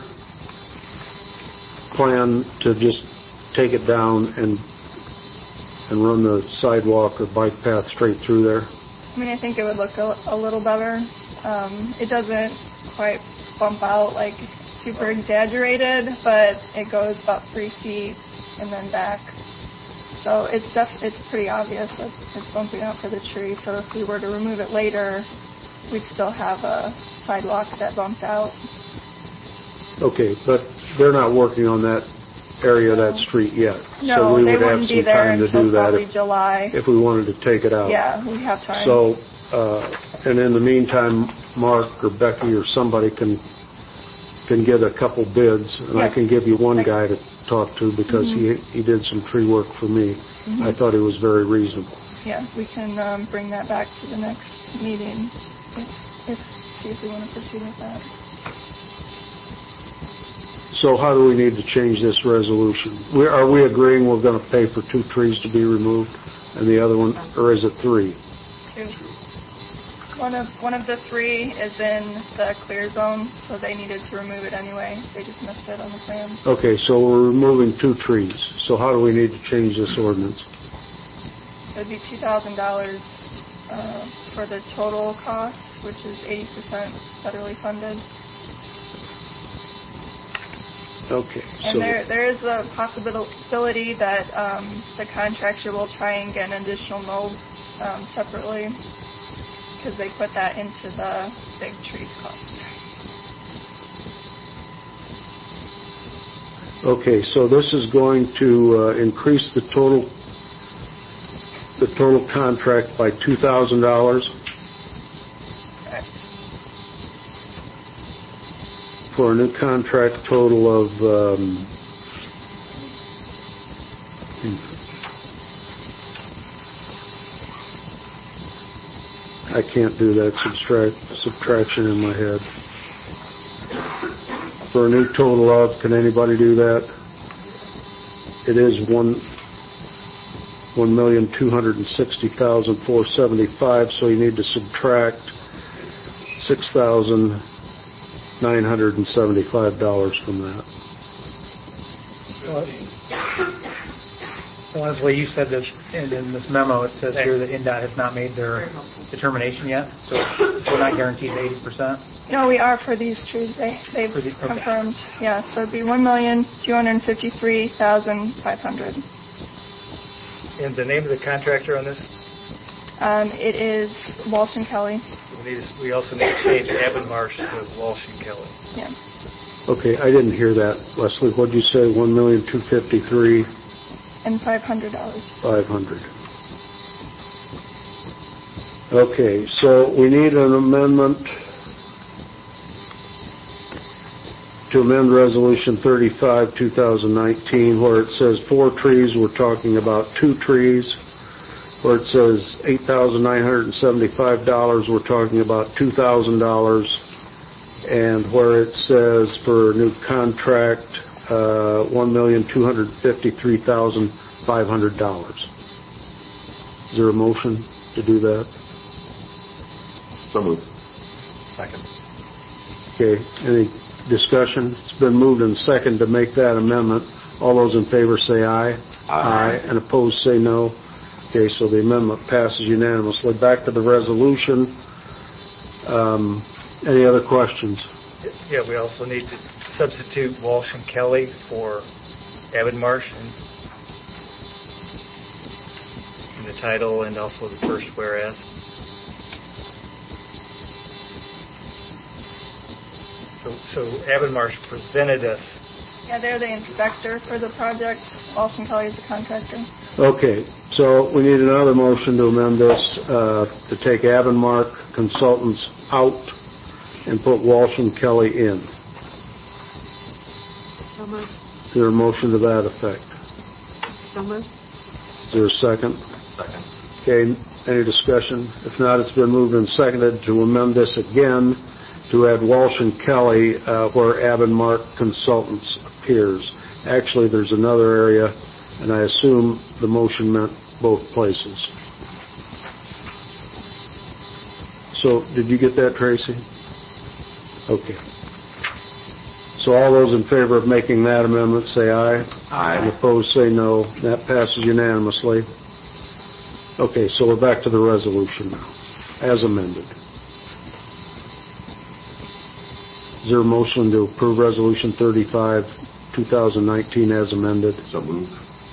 plan to just take it down and run the sidewalk or bike path straight through there? I think it would look a little better. It doesn't quite bump out like super exaggerated, but it goes about 3 feet and then back. So it's pretty obvious that it's bumping out for the tree. So if we were to remove it later, we'd still have a sidewalk that bumped out. Okay, but they're not working on that area of that street yet. No, so we they would have wouldn't some be there time to until do that probably July. if we wanted to take it out. Yeah, we have time. So, and in the meantime, Mark or Becky or somebody can get a couple bids, and I can give you one guy to talk to because he did some tree work for me. I thought it was very reasonable. Yeah, we can bring that back to the next meeting see if we want to proceed with that. So how do we need to change this resolution? Are we agreeing we're going to pay for 2 trees to be removed and the other one, or is it 3? 2. One of the 3 is in the clear zone, so they needed to remove it anyway. They just missed it on the plan. Okay, so we're removing 2 trees. So how do we need to change this ordinance? It would be $2,000 for the total cost, which is 80% federally funded. Okay. And there is a possibility that the contractor will try and get an additional mold separately, because they put that into the big trees cost. Okay, so this is going to increase the total contract by $2,000 for a new contract total of I can't do that subtraction in my head. For a new total of, can anybody do that? It is $1,260,475, so you need to subtract $6,975 from that. So Leslie, you said that in this memo, it says here that NDOT has not made their determination yet, so we're not guaranteed 80%? No, we are for these trees. They've confirmed. Yeah, so it'd be $1,253,500. And the name of the contractor on this? It is Walsh and Kelly. We also need to change Avonmarsh to Walsh and Kelly. Yeah. Okay, I didn't hear that, Leslie. What did you say? $1,253,500. And $500. Okay, so we need an amendment to amend Resolution 35, 2019, where it says 4 trees, we're talking about 2 trees. Where it says $8,975, we're talking about $2,000. And where it says for a new contract, $1,253,500. Is there a motion to do that? So moved. Second. Okay, any discussion? It's been moved and second to make that amendment. All those in favor say aye. Aye. And opposed say no. Okay, so the amendment passes unanimously. Back to the resolution. Any other questions? Yeah, we also need to substitute Walsh and Kelly for Avonmarsh in the title and also the first whereas. So Avonmarsh presented us. Yeah, they're the inspector for the project. Walsh and Kelly is the contractor. Okay, so we need another motion to amend this to take Avonmark Consultants out and put Walsh and Kelly in. So moved. Is there a motion to that effect? So moved. Is there a second? Second. Okay, any discussion? If not, it's been moved and seconded to amend this again to add Walsh and Kelly where Avonmark Consultants appears. Actually, there's another area, and I assume the motion meant both places. So, did you get that, Tracy? Okay. So all those in favor of making that amendment say aye. Aye. And opposed say no. That passes unanimously. Okay, so we're back to the resolution now, as amended. Is there a motion to approve Resolution 35, 2019 as amended? So moved.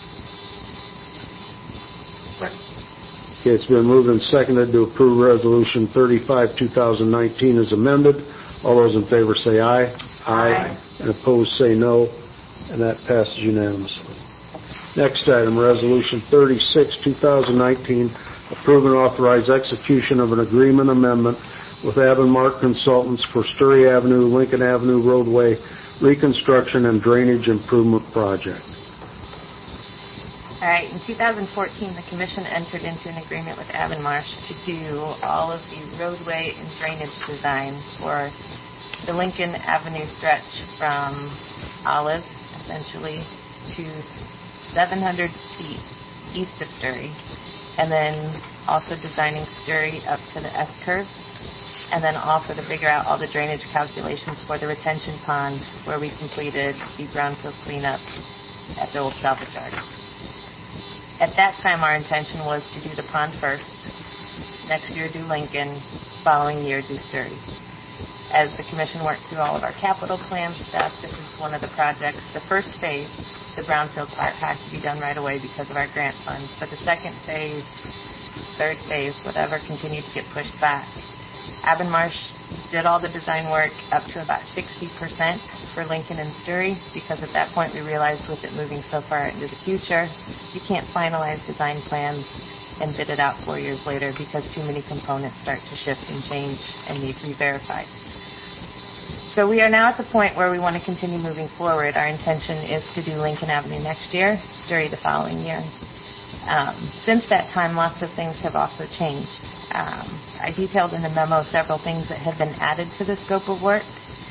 Okay, it's been moved and seconded to approve Resolution 35, 2019 as amended. All those in favor say aye. Aye. And opposed say no. And that passes unanimously. Next item, Resolution 36, 2019, approve and authorize execution of an agreement amendment with Avonmark Consultants for Sturry Avenue, Lincoln Avenue roadway reconstruction and drainage improvement project. All right, in 2014, the Commission entered into an agreement with Avonmarsh to do all of the roadway and drainage design for the Lincoln Avenue stretch from Olive, essentially, to 700 feet east of Sturry, and then also designing Sturry up to the S-curve, and then also to figure out all the drainage calculations for the retention pond where we completed the brownfield cleanup at the old salvage yard. At that time, our intention was to do the pond first, next year do Lincoln, following year do Sturry. As the Commission worked through all of our capital plan stuff, this is one of the projects. The first phase, the brownfield part, had to be done right away because of our grant funds. But the second phase, third phase, whatever, continued to get pushed back. Avonmarsh did all the design work up to about 60% for Lincoln and Sturry, because at that point we realized with it moving so far into the future, you can't finalize design plans and bid it out 4 years later because too many components start to shift and change and need to be verified. So we are now at the point where we want to continue moving forward. Our intention is to do Lincoln Avenue next year, Sturry the following year. Since that time, lots of things have also changed. I detailed in the memo several things that have been added to the scope of work.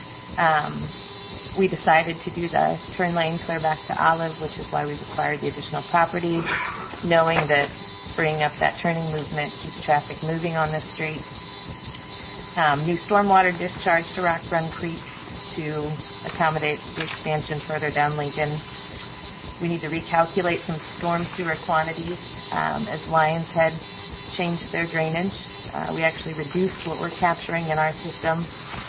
We decided to do the turn lane clear back to Olive, which is why we've acquired the additional property, knowing that bringing up that turning movement keeps traffic moving on this street. New stormwater discharge to Rock Run Creek to accommodate the expansion further down Lincoln. We need to recalculate some storm sewer quantities as Lions had changed their drainage. We actually reduced what we're capturing in our system.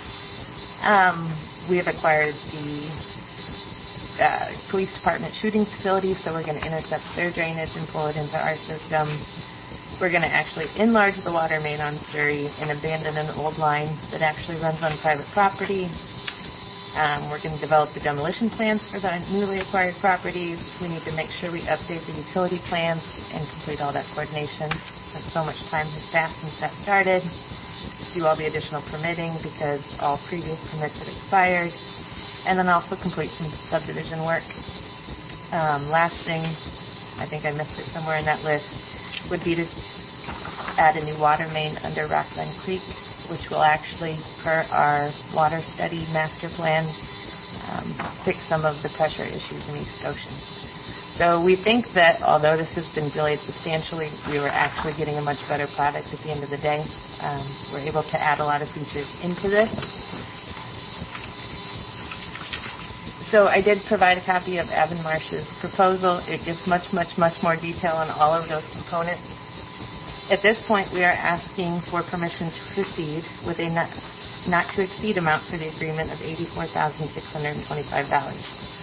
We have acquired the police department shooting facility, so we're going to intercept their drainage and pull it into our system. We're going to actually enlarge the water main on Surrey and abandon an old line that actually runs on private property. We're going to develop the demolition plans for the newly acquired properties. We need to make sure we update the utility plans and complete all that coordination. Since so much time has passed since that started. Do all the additional permitting because all previous permits had expired. And then also complete some subdivision work. Last thing, I think I missed it somewhere in that list, would be to add a new water main under Rockland Creek, which will actually, per our water study master plan, fix some of the pressure issues in East Goshen. So we think that although this has been delayed substantially, we were actually getting a much better product at the end of the day. We're able to add a lot of features into this. So I did provide a copy of Avonmarsh's proposal. It gives much, much, much more detail on all of those components. At this point, we are asking for permission to proceed with a not to exceed amount for the agreement of $84,625.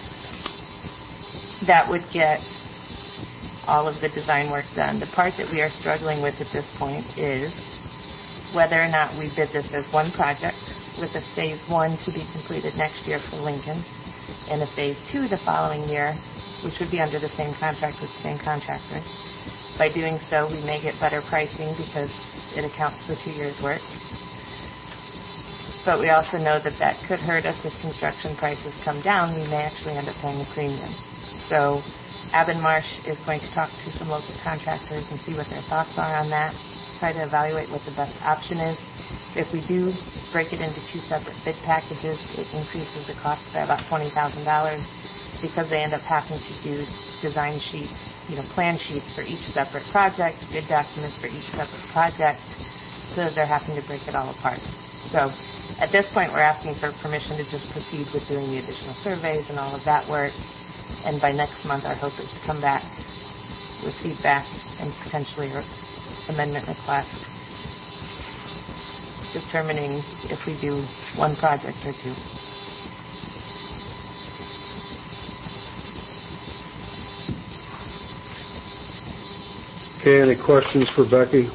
That would get all of the design work done. The part that we are struggling with at this point is whether or not we bid this as one project with a phase 1 to be completed next year for Lincoln and a phase 2 the following year, which would be under the same contract with the same contractor. By doing so, we may get better pricing because it accounts for 2 years' work. But we also know that that could hurt us if construction prices come down. We may actually end up paying a premium. So Avonmarsh is going to talk to some local contractors and see what their thoughts are on that, try to evaluate what the best option is. If we do break it into 2 separate bid packages, it increases the cost by about $20,000 because they end up having to do design sheets, plan sheets for each separate project, bid documents for each separate project, so they're having to break it all apart. So at this point, we're asking for permission to just proceed with doing the additional surveys and all of that work. And by next month, our hope is to come back with feedback and potentially amendment request, determining if we do one project or 2. Okay, any questions for Becky?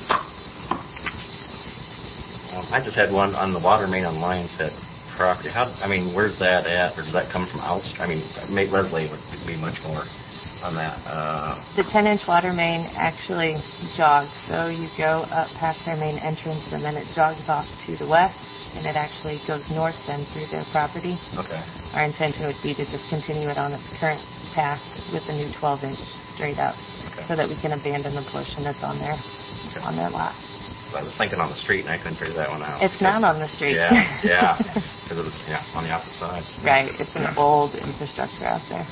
I just had one on the water main on Lions Head property. Where's that at, or does that come from outside? Leslie would be much more on that. The 10-inch water main actually jogs. So you go up past their main entrance, and then it jogs off to the west, and it actually goes north then through their property. Okay. Our intention would be to just continue it on its current path with a new 12-inch straight up, so that we can abandon the portion that's on their lot. I was thinking on the street, and I couldn't figure that one out. It's not on the street. Yeah, because it was on the opposite side. Right, it's an old infrastructure out there.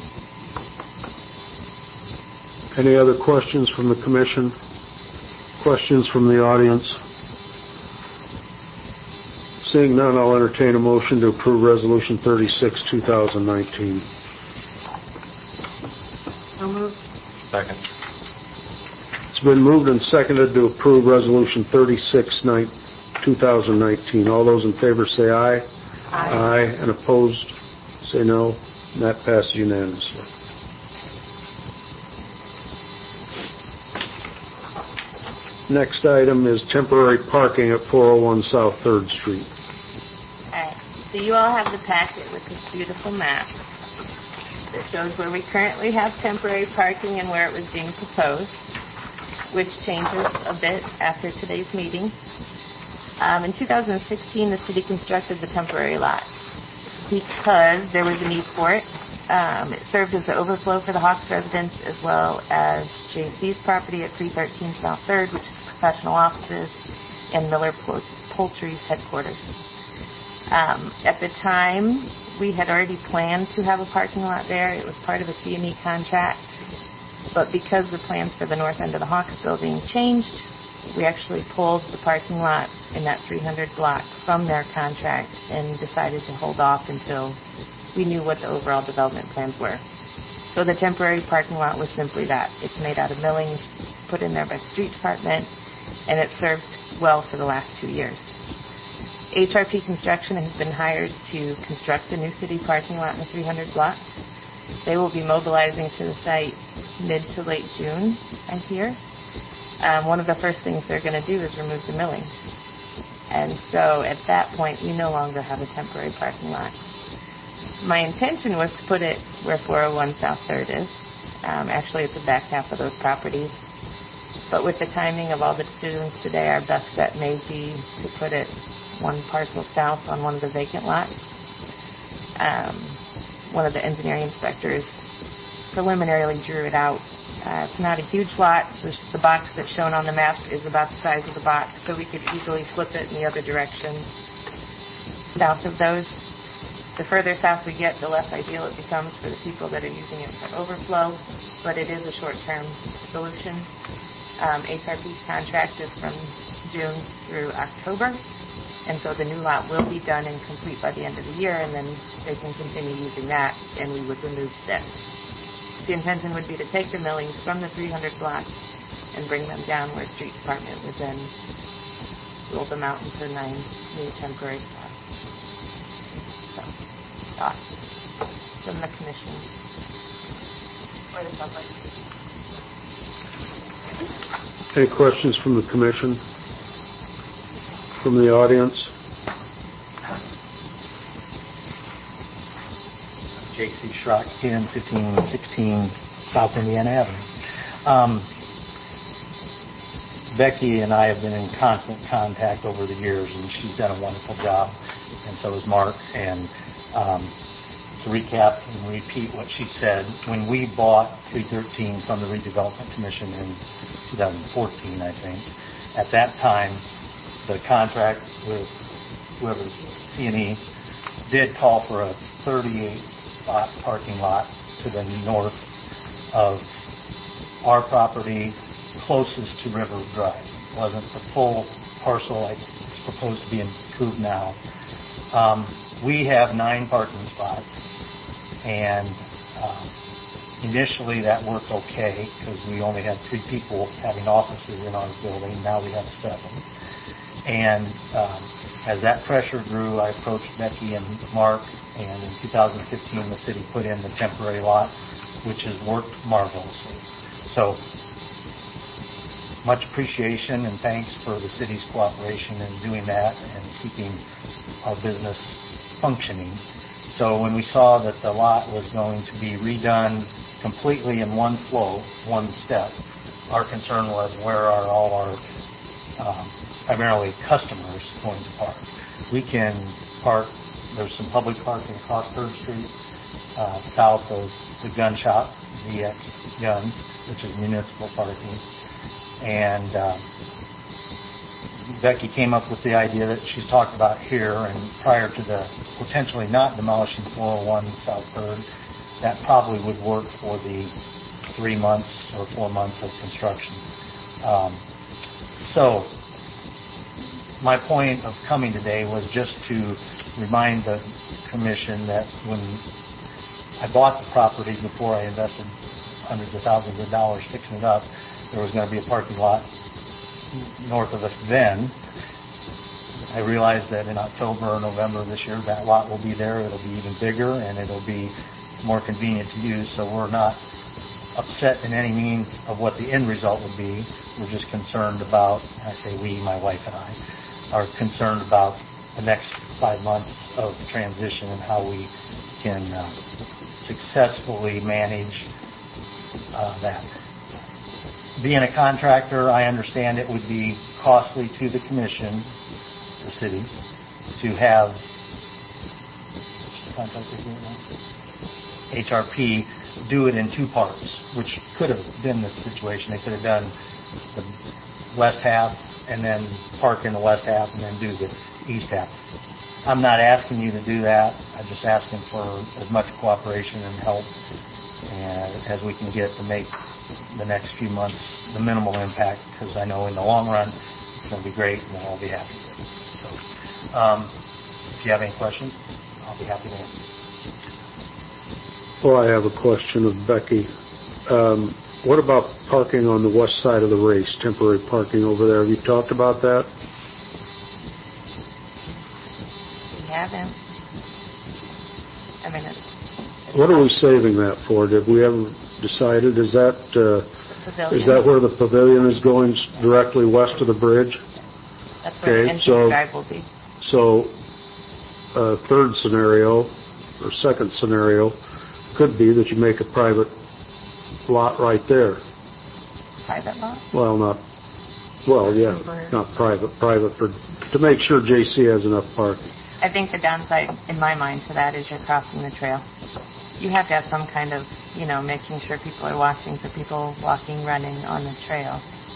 Any other questions from the commission? Questions from the audience? Seeing none, I'll entertain a motion to approve Resolution 36, 2019. So moved. Second. It's been moved and seconded to approve Resolution 36, 2019. All those in favor say aye. Aye. And opposed say no. And that passes unanimously. Next item is temporary parking at 401 South 3rd Street. All right. So you all have the packet with this beautiful map that shows where we currently have temporary parking and where it was being proposed, which changes a bit after today's meeting. In 2016, the city constructed the temporary lot because there was a need for it. It served as the overflow for the Hawks residents as well as JC's property at 313 South 3rd, which is professional offices, and Miller Poultry's headquarters. At the time, we had already planned to have a parking lot there. It was part of a CME contract. But because the plans for the north end of the Hawks building changed, we actually pulled the parking lot in that 300 block from their contract and decided to hold off until we knew what the overall development plans were. So the temporary parking lot was simply that. It's made out of millings put in there by the street department, and it's served well for the last 2 years. HRP Construction has been hired to construct a new city parking lot in the 300 block. They will be mobilizing to the site mid to late June, I hear. One of the first things they're going to do is remove the millings. And so at that point, we no longer have a temporary parking lot. My intention was to put it where 401 South 3rd is, actually at the back half of those properties. But with the timing of all the decisions today, our best bet may be to put it one parcel south on one of the vacant lots. One of the engineering inspectors preliminarily drew it out. It's not a huge lot. The box that's shown on the map is about the size of the box, so we could easily flip it in the other direction south of those. The further south we get, the less ideal it becomes for the people that are using it for overflow, but it is a short-term solution. HRP's contract is from June through October, and so the new lot will be done and complete by the end of the year, and then they can continue using that, and we would remove this. The intention would be to take the millings from the 300 block and bring them down where street department would then roll them out into 9 new temporary spots. So, thoughts from the commission or the public? Any questions from the commission? From the audience? J.C. Schrock, 1516 South Indiana Avenue. Becky and I have been in constant contact over the years, and she's done a wonderful job, and so has Mark. And to recap and repeat what she said, when we bought 313 from the Redevelopment Commission in 2014, I think, at that time, the contract with whoever's C&E did call for a 38-spot parking lot to the north of our property closest to River Drive. It wasn't the full parcel like it's proposed to be improved now. We have 9 parking spots, and initially that worked okay because we only had 3 people having offices in our building. Now we have 7. And as that pressure grew, I approached Becky and Mark, and in 2015 the city put in the temporary lot, which has worked marvelously. So much appreciation and thanks for the city's cooperation in doing that and keeping our business functioning. So when we saw that the lot was going to be redone completely in one flow, one step, our concern was where are all our primarily customers going to park. We can park, there's some public parking across 3rd Street, south of the gun shop, VX Gun, which is municipal parking. And Becky came up with the idea that she's talked about here, and prior to the potentially not demolishing 401 South 3rd, that probably would work for the 3 months or 4 months of construction. So my point of coming today was just to remind the commission that when I bought the property before I invested hundreds of thousands of dollars fixing it up, there was going to be a parking lot north of us then. I realized that in October or November of this year, that lot will be there. It'll be even bigger, and it'll be more convenient to use, so we're not upset in any means of what the end result would be. We're just concerned about, I say we, my wife and I, are concerned about the next 5 months of transition and how we can successfully manage that. Being a contractor, I understand it would be costly to the commission, the city, to have HRP do it in 2 parts, which could have been the situation. They could have done the west half and then park in the west half and then do the east half. I'm not asking you to do that. I'm just asking for as much cooperation and help as we can get to make the next few months the minimal impact, because I know in the long run it's going to be great and I'll be happy with it. So, if you have any questions, I'll be happy to answer. Well, I have a question of Becky. What about parking on the west side of the race, temporary parking over there? Have you talked about that? We haven't. I mean, What are we saving that for? Did we ever decided? Is that where the pavilion is going directly west of the bridge? That's where the entrance drive will be. So, third scenario, or second scenario, could be that you make a private lot right there. Private lot? Well, not private to make sure JC has enough parking. I think the downside, in my mind, to that is you're crossing the trail. You have to have some kind of, making sure people are watching for people walking, running on the trail.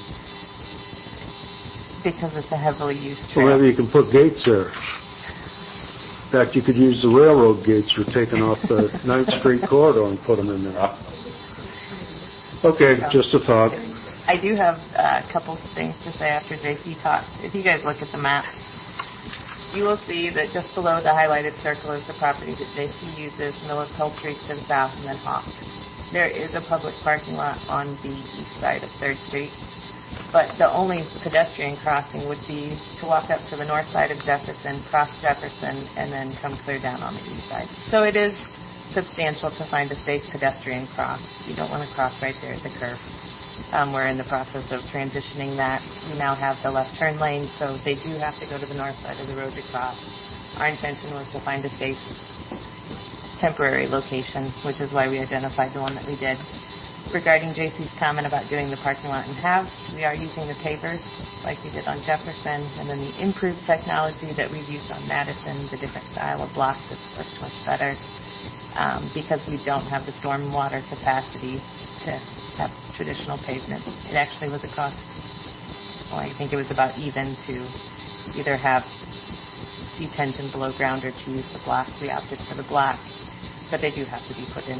Because it's a heavily used trail. Well, maybe you can put gates there. In fact, you could use the railroad gates you're taking off the 9th Street corridor and put them in there. Okay, just a thought. I do have a couple things to say after JC talks. If you guys look at the map, you will see that just below the highlighted circle is the property that JC uses, Miller Peltry to the south, and then Hawk. There is a public parking lot on the east side of 3rd Street, but the only pedestrian crossing would be to walk up to the north side of Jefferson, cross Jefferson, and then come clear down on the east side. So it is substantial to find a safe pedestrian cross. You don't want to cross right there at the curve. We're in the process of transitioning that. We now have the left turn lane, so they do have to go to the north side of the road to cross. Our intention was to find a safe temporary location, which is why we identified the one that we did. Regarding JC's comment about doing the parking lot in halves, we are using the pavers like we did on Jefferson, and then the improved technology that we've used on Madison, the different style of blocks that's worked much better, because we don't have the stormwater capacity to have traditional pavement. It actually was a cost. Well, I think it was about even to either have C10s and below ground or to use the blocks. We opted for the block, but they do have to be put in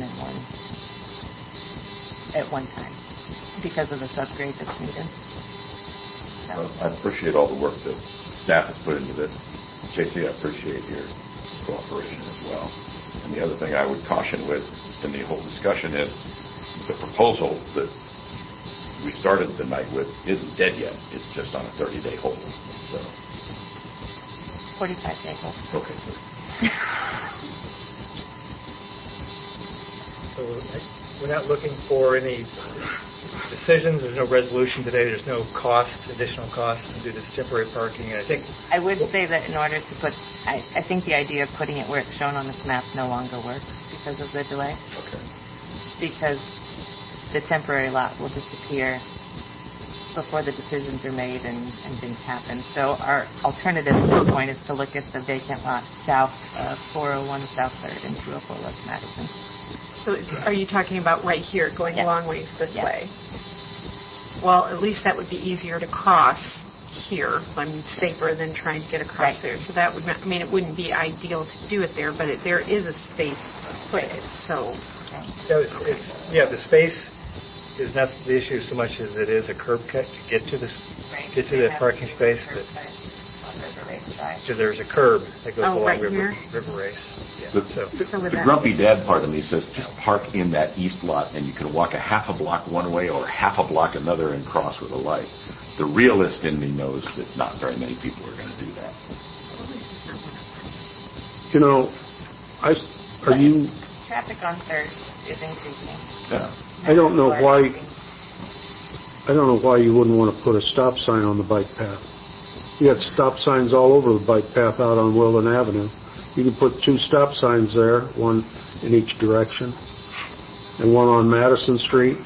at one time because of the subgrade that's needed. So. Well, I appreciate all the work that staff has put into this. JC, I appreciate your cooperation as well. And the other thing I would caution with in the whole discussion is the proposal that we started the night with isn't dead yet. It's just on a 30-day hold. So 45-day hold. Okay. So we're not looking for any decisions. There's no resolution today. There's no additional costs to do this temporary parking. And I would say that in order to put, I think the idea of putting it where it's shown on this map no longer works because of the delay. Okay. Because the temporary lot will disappear before the decisions are made and things happen. So our alternative at this point is to look at the vacant lot south of 401 South 3rd and 204 West Madison. So are you talking about right here, going Yes. long ways this Yes. way? Well, at least that would be easier to cross here. I mean, safer than trying to get across there. So that would, it wouldn't be ideal to do it there, but there is a space to put it. So, the space is not the issue so much as it is a curb cut to get to the parking space. So there's a curb that goes along right River here? Race. Yeah. The grumpy dad part of me says just park in that east lot and you can walk a half a block one way or half a block another and cross with a light. The realist in me knows that not very many people are going to do that. Traffic on 3rd is increasing. Yeah. I don't know why you wouldn't want to put a stop sign on the bike path. You got stop signs all over the bike path out on Wilden Avenue. You can put 2 stop signs there, one in each direction, and one on Madison Street.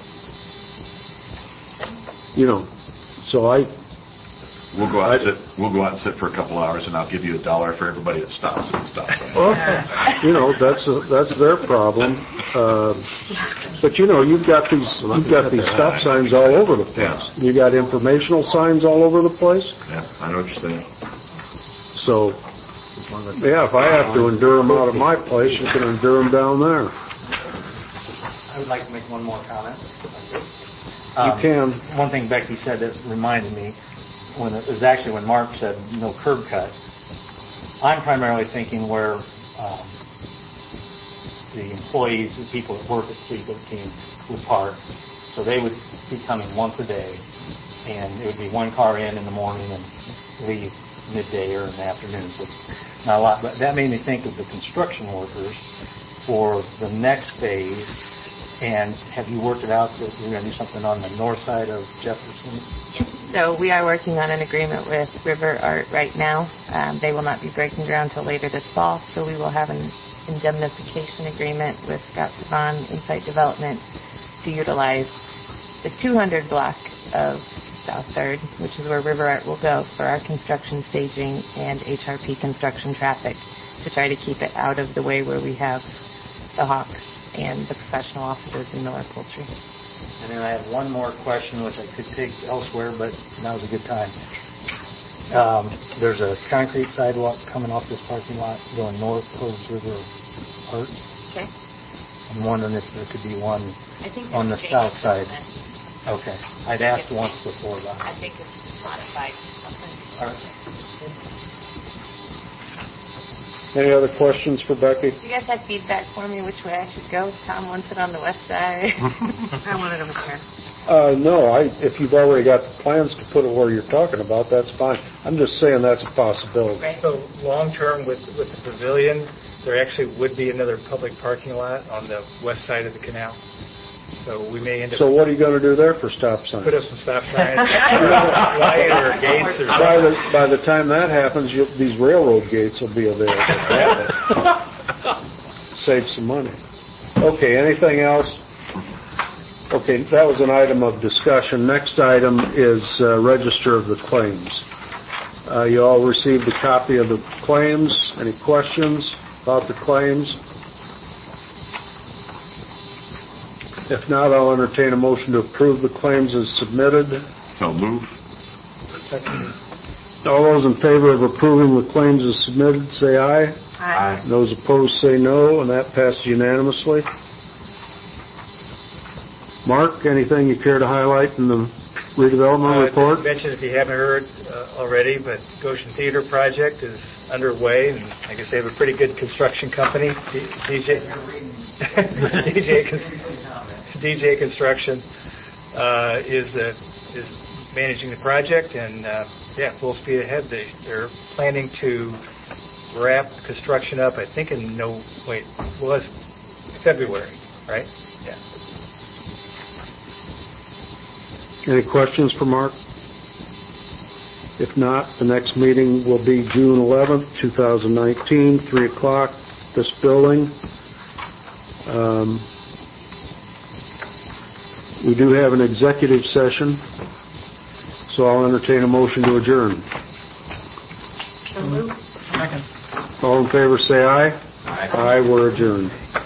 So We'll go out and sit for a couple hours, and I'll give you $1 for everybody that stops at the stop sign. Well, that's their problem. But you've got these stop signs all over the place. Yeah. You got informational signs all over the place. Yeah, I know what you're saying. So, if I have to endure them out of my place, you can endure them down there. I would like to make one more comment. You can. One thing Becky said that reminded me, when Mark said no curb cut, I'm primarily thinking where the employees, the people that work at 313 would park. So they would be coming once a day, and it would be one car in the morning and leave midday or in the afternoon. So it's not a lot, but that made me think of the construction workers for the next phase. And have you worked it out that you're going to do something on the north side of Jefferson? Yes. So we are working on an agreement with River Art right now. They will not be breaking ground till later this fall, so we will have an indemnification agreement with Scott Savon Insight Development to utilize the 200 block of South 3rd, which is where River Art will go for our construction staging and HRP construction traffic, to try to keep it out of the way where we have the Hawks and the professional offices in Miller Poultry. And then I have one more question, which I could take elsewhere, but now's a good time. There's a concrete sidewalk coming off this parking lot going north towards River Art. Okay. I'm wondering if there could be one on the south side. Okay. I'd asked once before about it. I think it's modified. All right. Any other questions for Becky? You guys had feedback for me which way I should go. Tom wants it on the west side. I want it over there. No, if you've already got the plans to put it where you're talking about, that's fine. I'm just saying that's a possibility. Right. So long-term with the pavilion, there actually would be another public parking lot on the west side of the canal. So we may end up... So what are you going to do there for stop signs? Put up some stop signs, light or gates or something. By the time that happens, these railroad gates will be available. Save some money. Okay, anything else? Okay, that was an item of discussion. Next item is register of the claims. You all received a copy of the claims. Any questions about the claims? If not, I'll entertain a motion to approve the claims as submitted. So move. All those in favor of approving the claims as submitted, say aye. Aye. Those opposed, say no, and that passes unanimously. Mark, anything you care to highlight in the redevelopment report? Just mention, if you haven't heard already, but Goshen Theater project is underway, and I guess they have a pretty good construction company, DJ Construction is managing the project, and full speed ahead. They're planning to wrap construction up, I think February, right? Yeah. Any questions for Mark? If not, the next meeting will be June 11th, 2019, 3 o'clock, this building. We do have an executive session, so I'll entertain a motion to adjourn. So moved. Second. All in favor say aye. Aye. We're adjourned.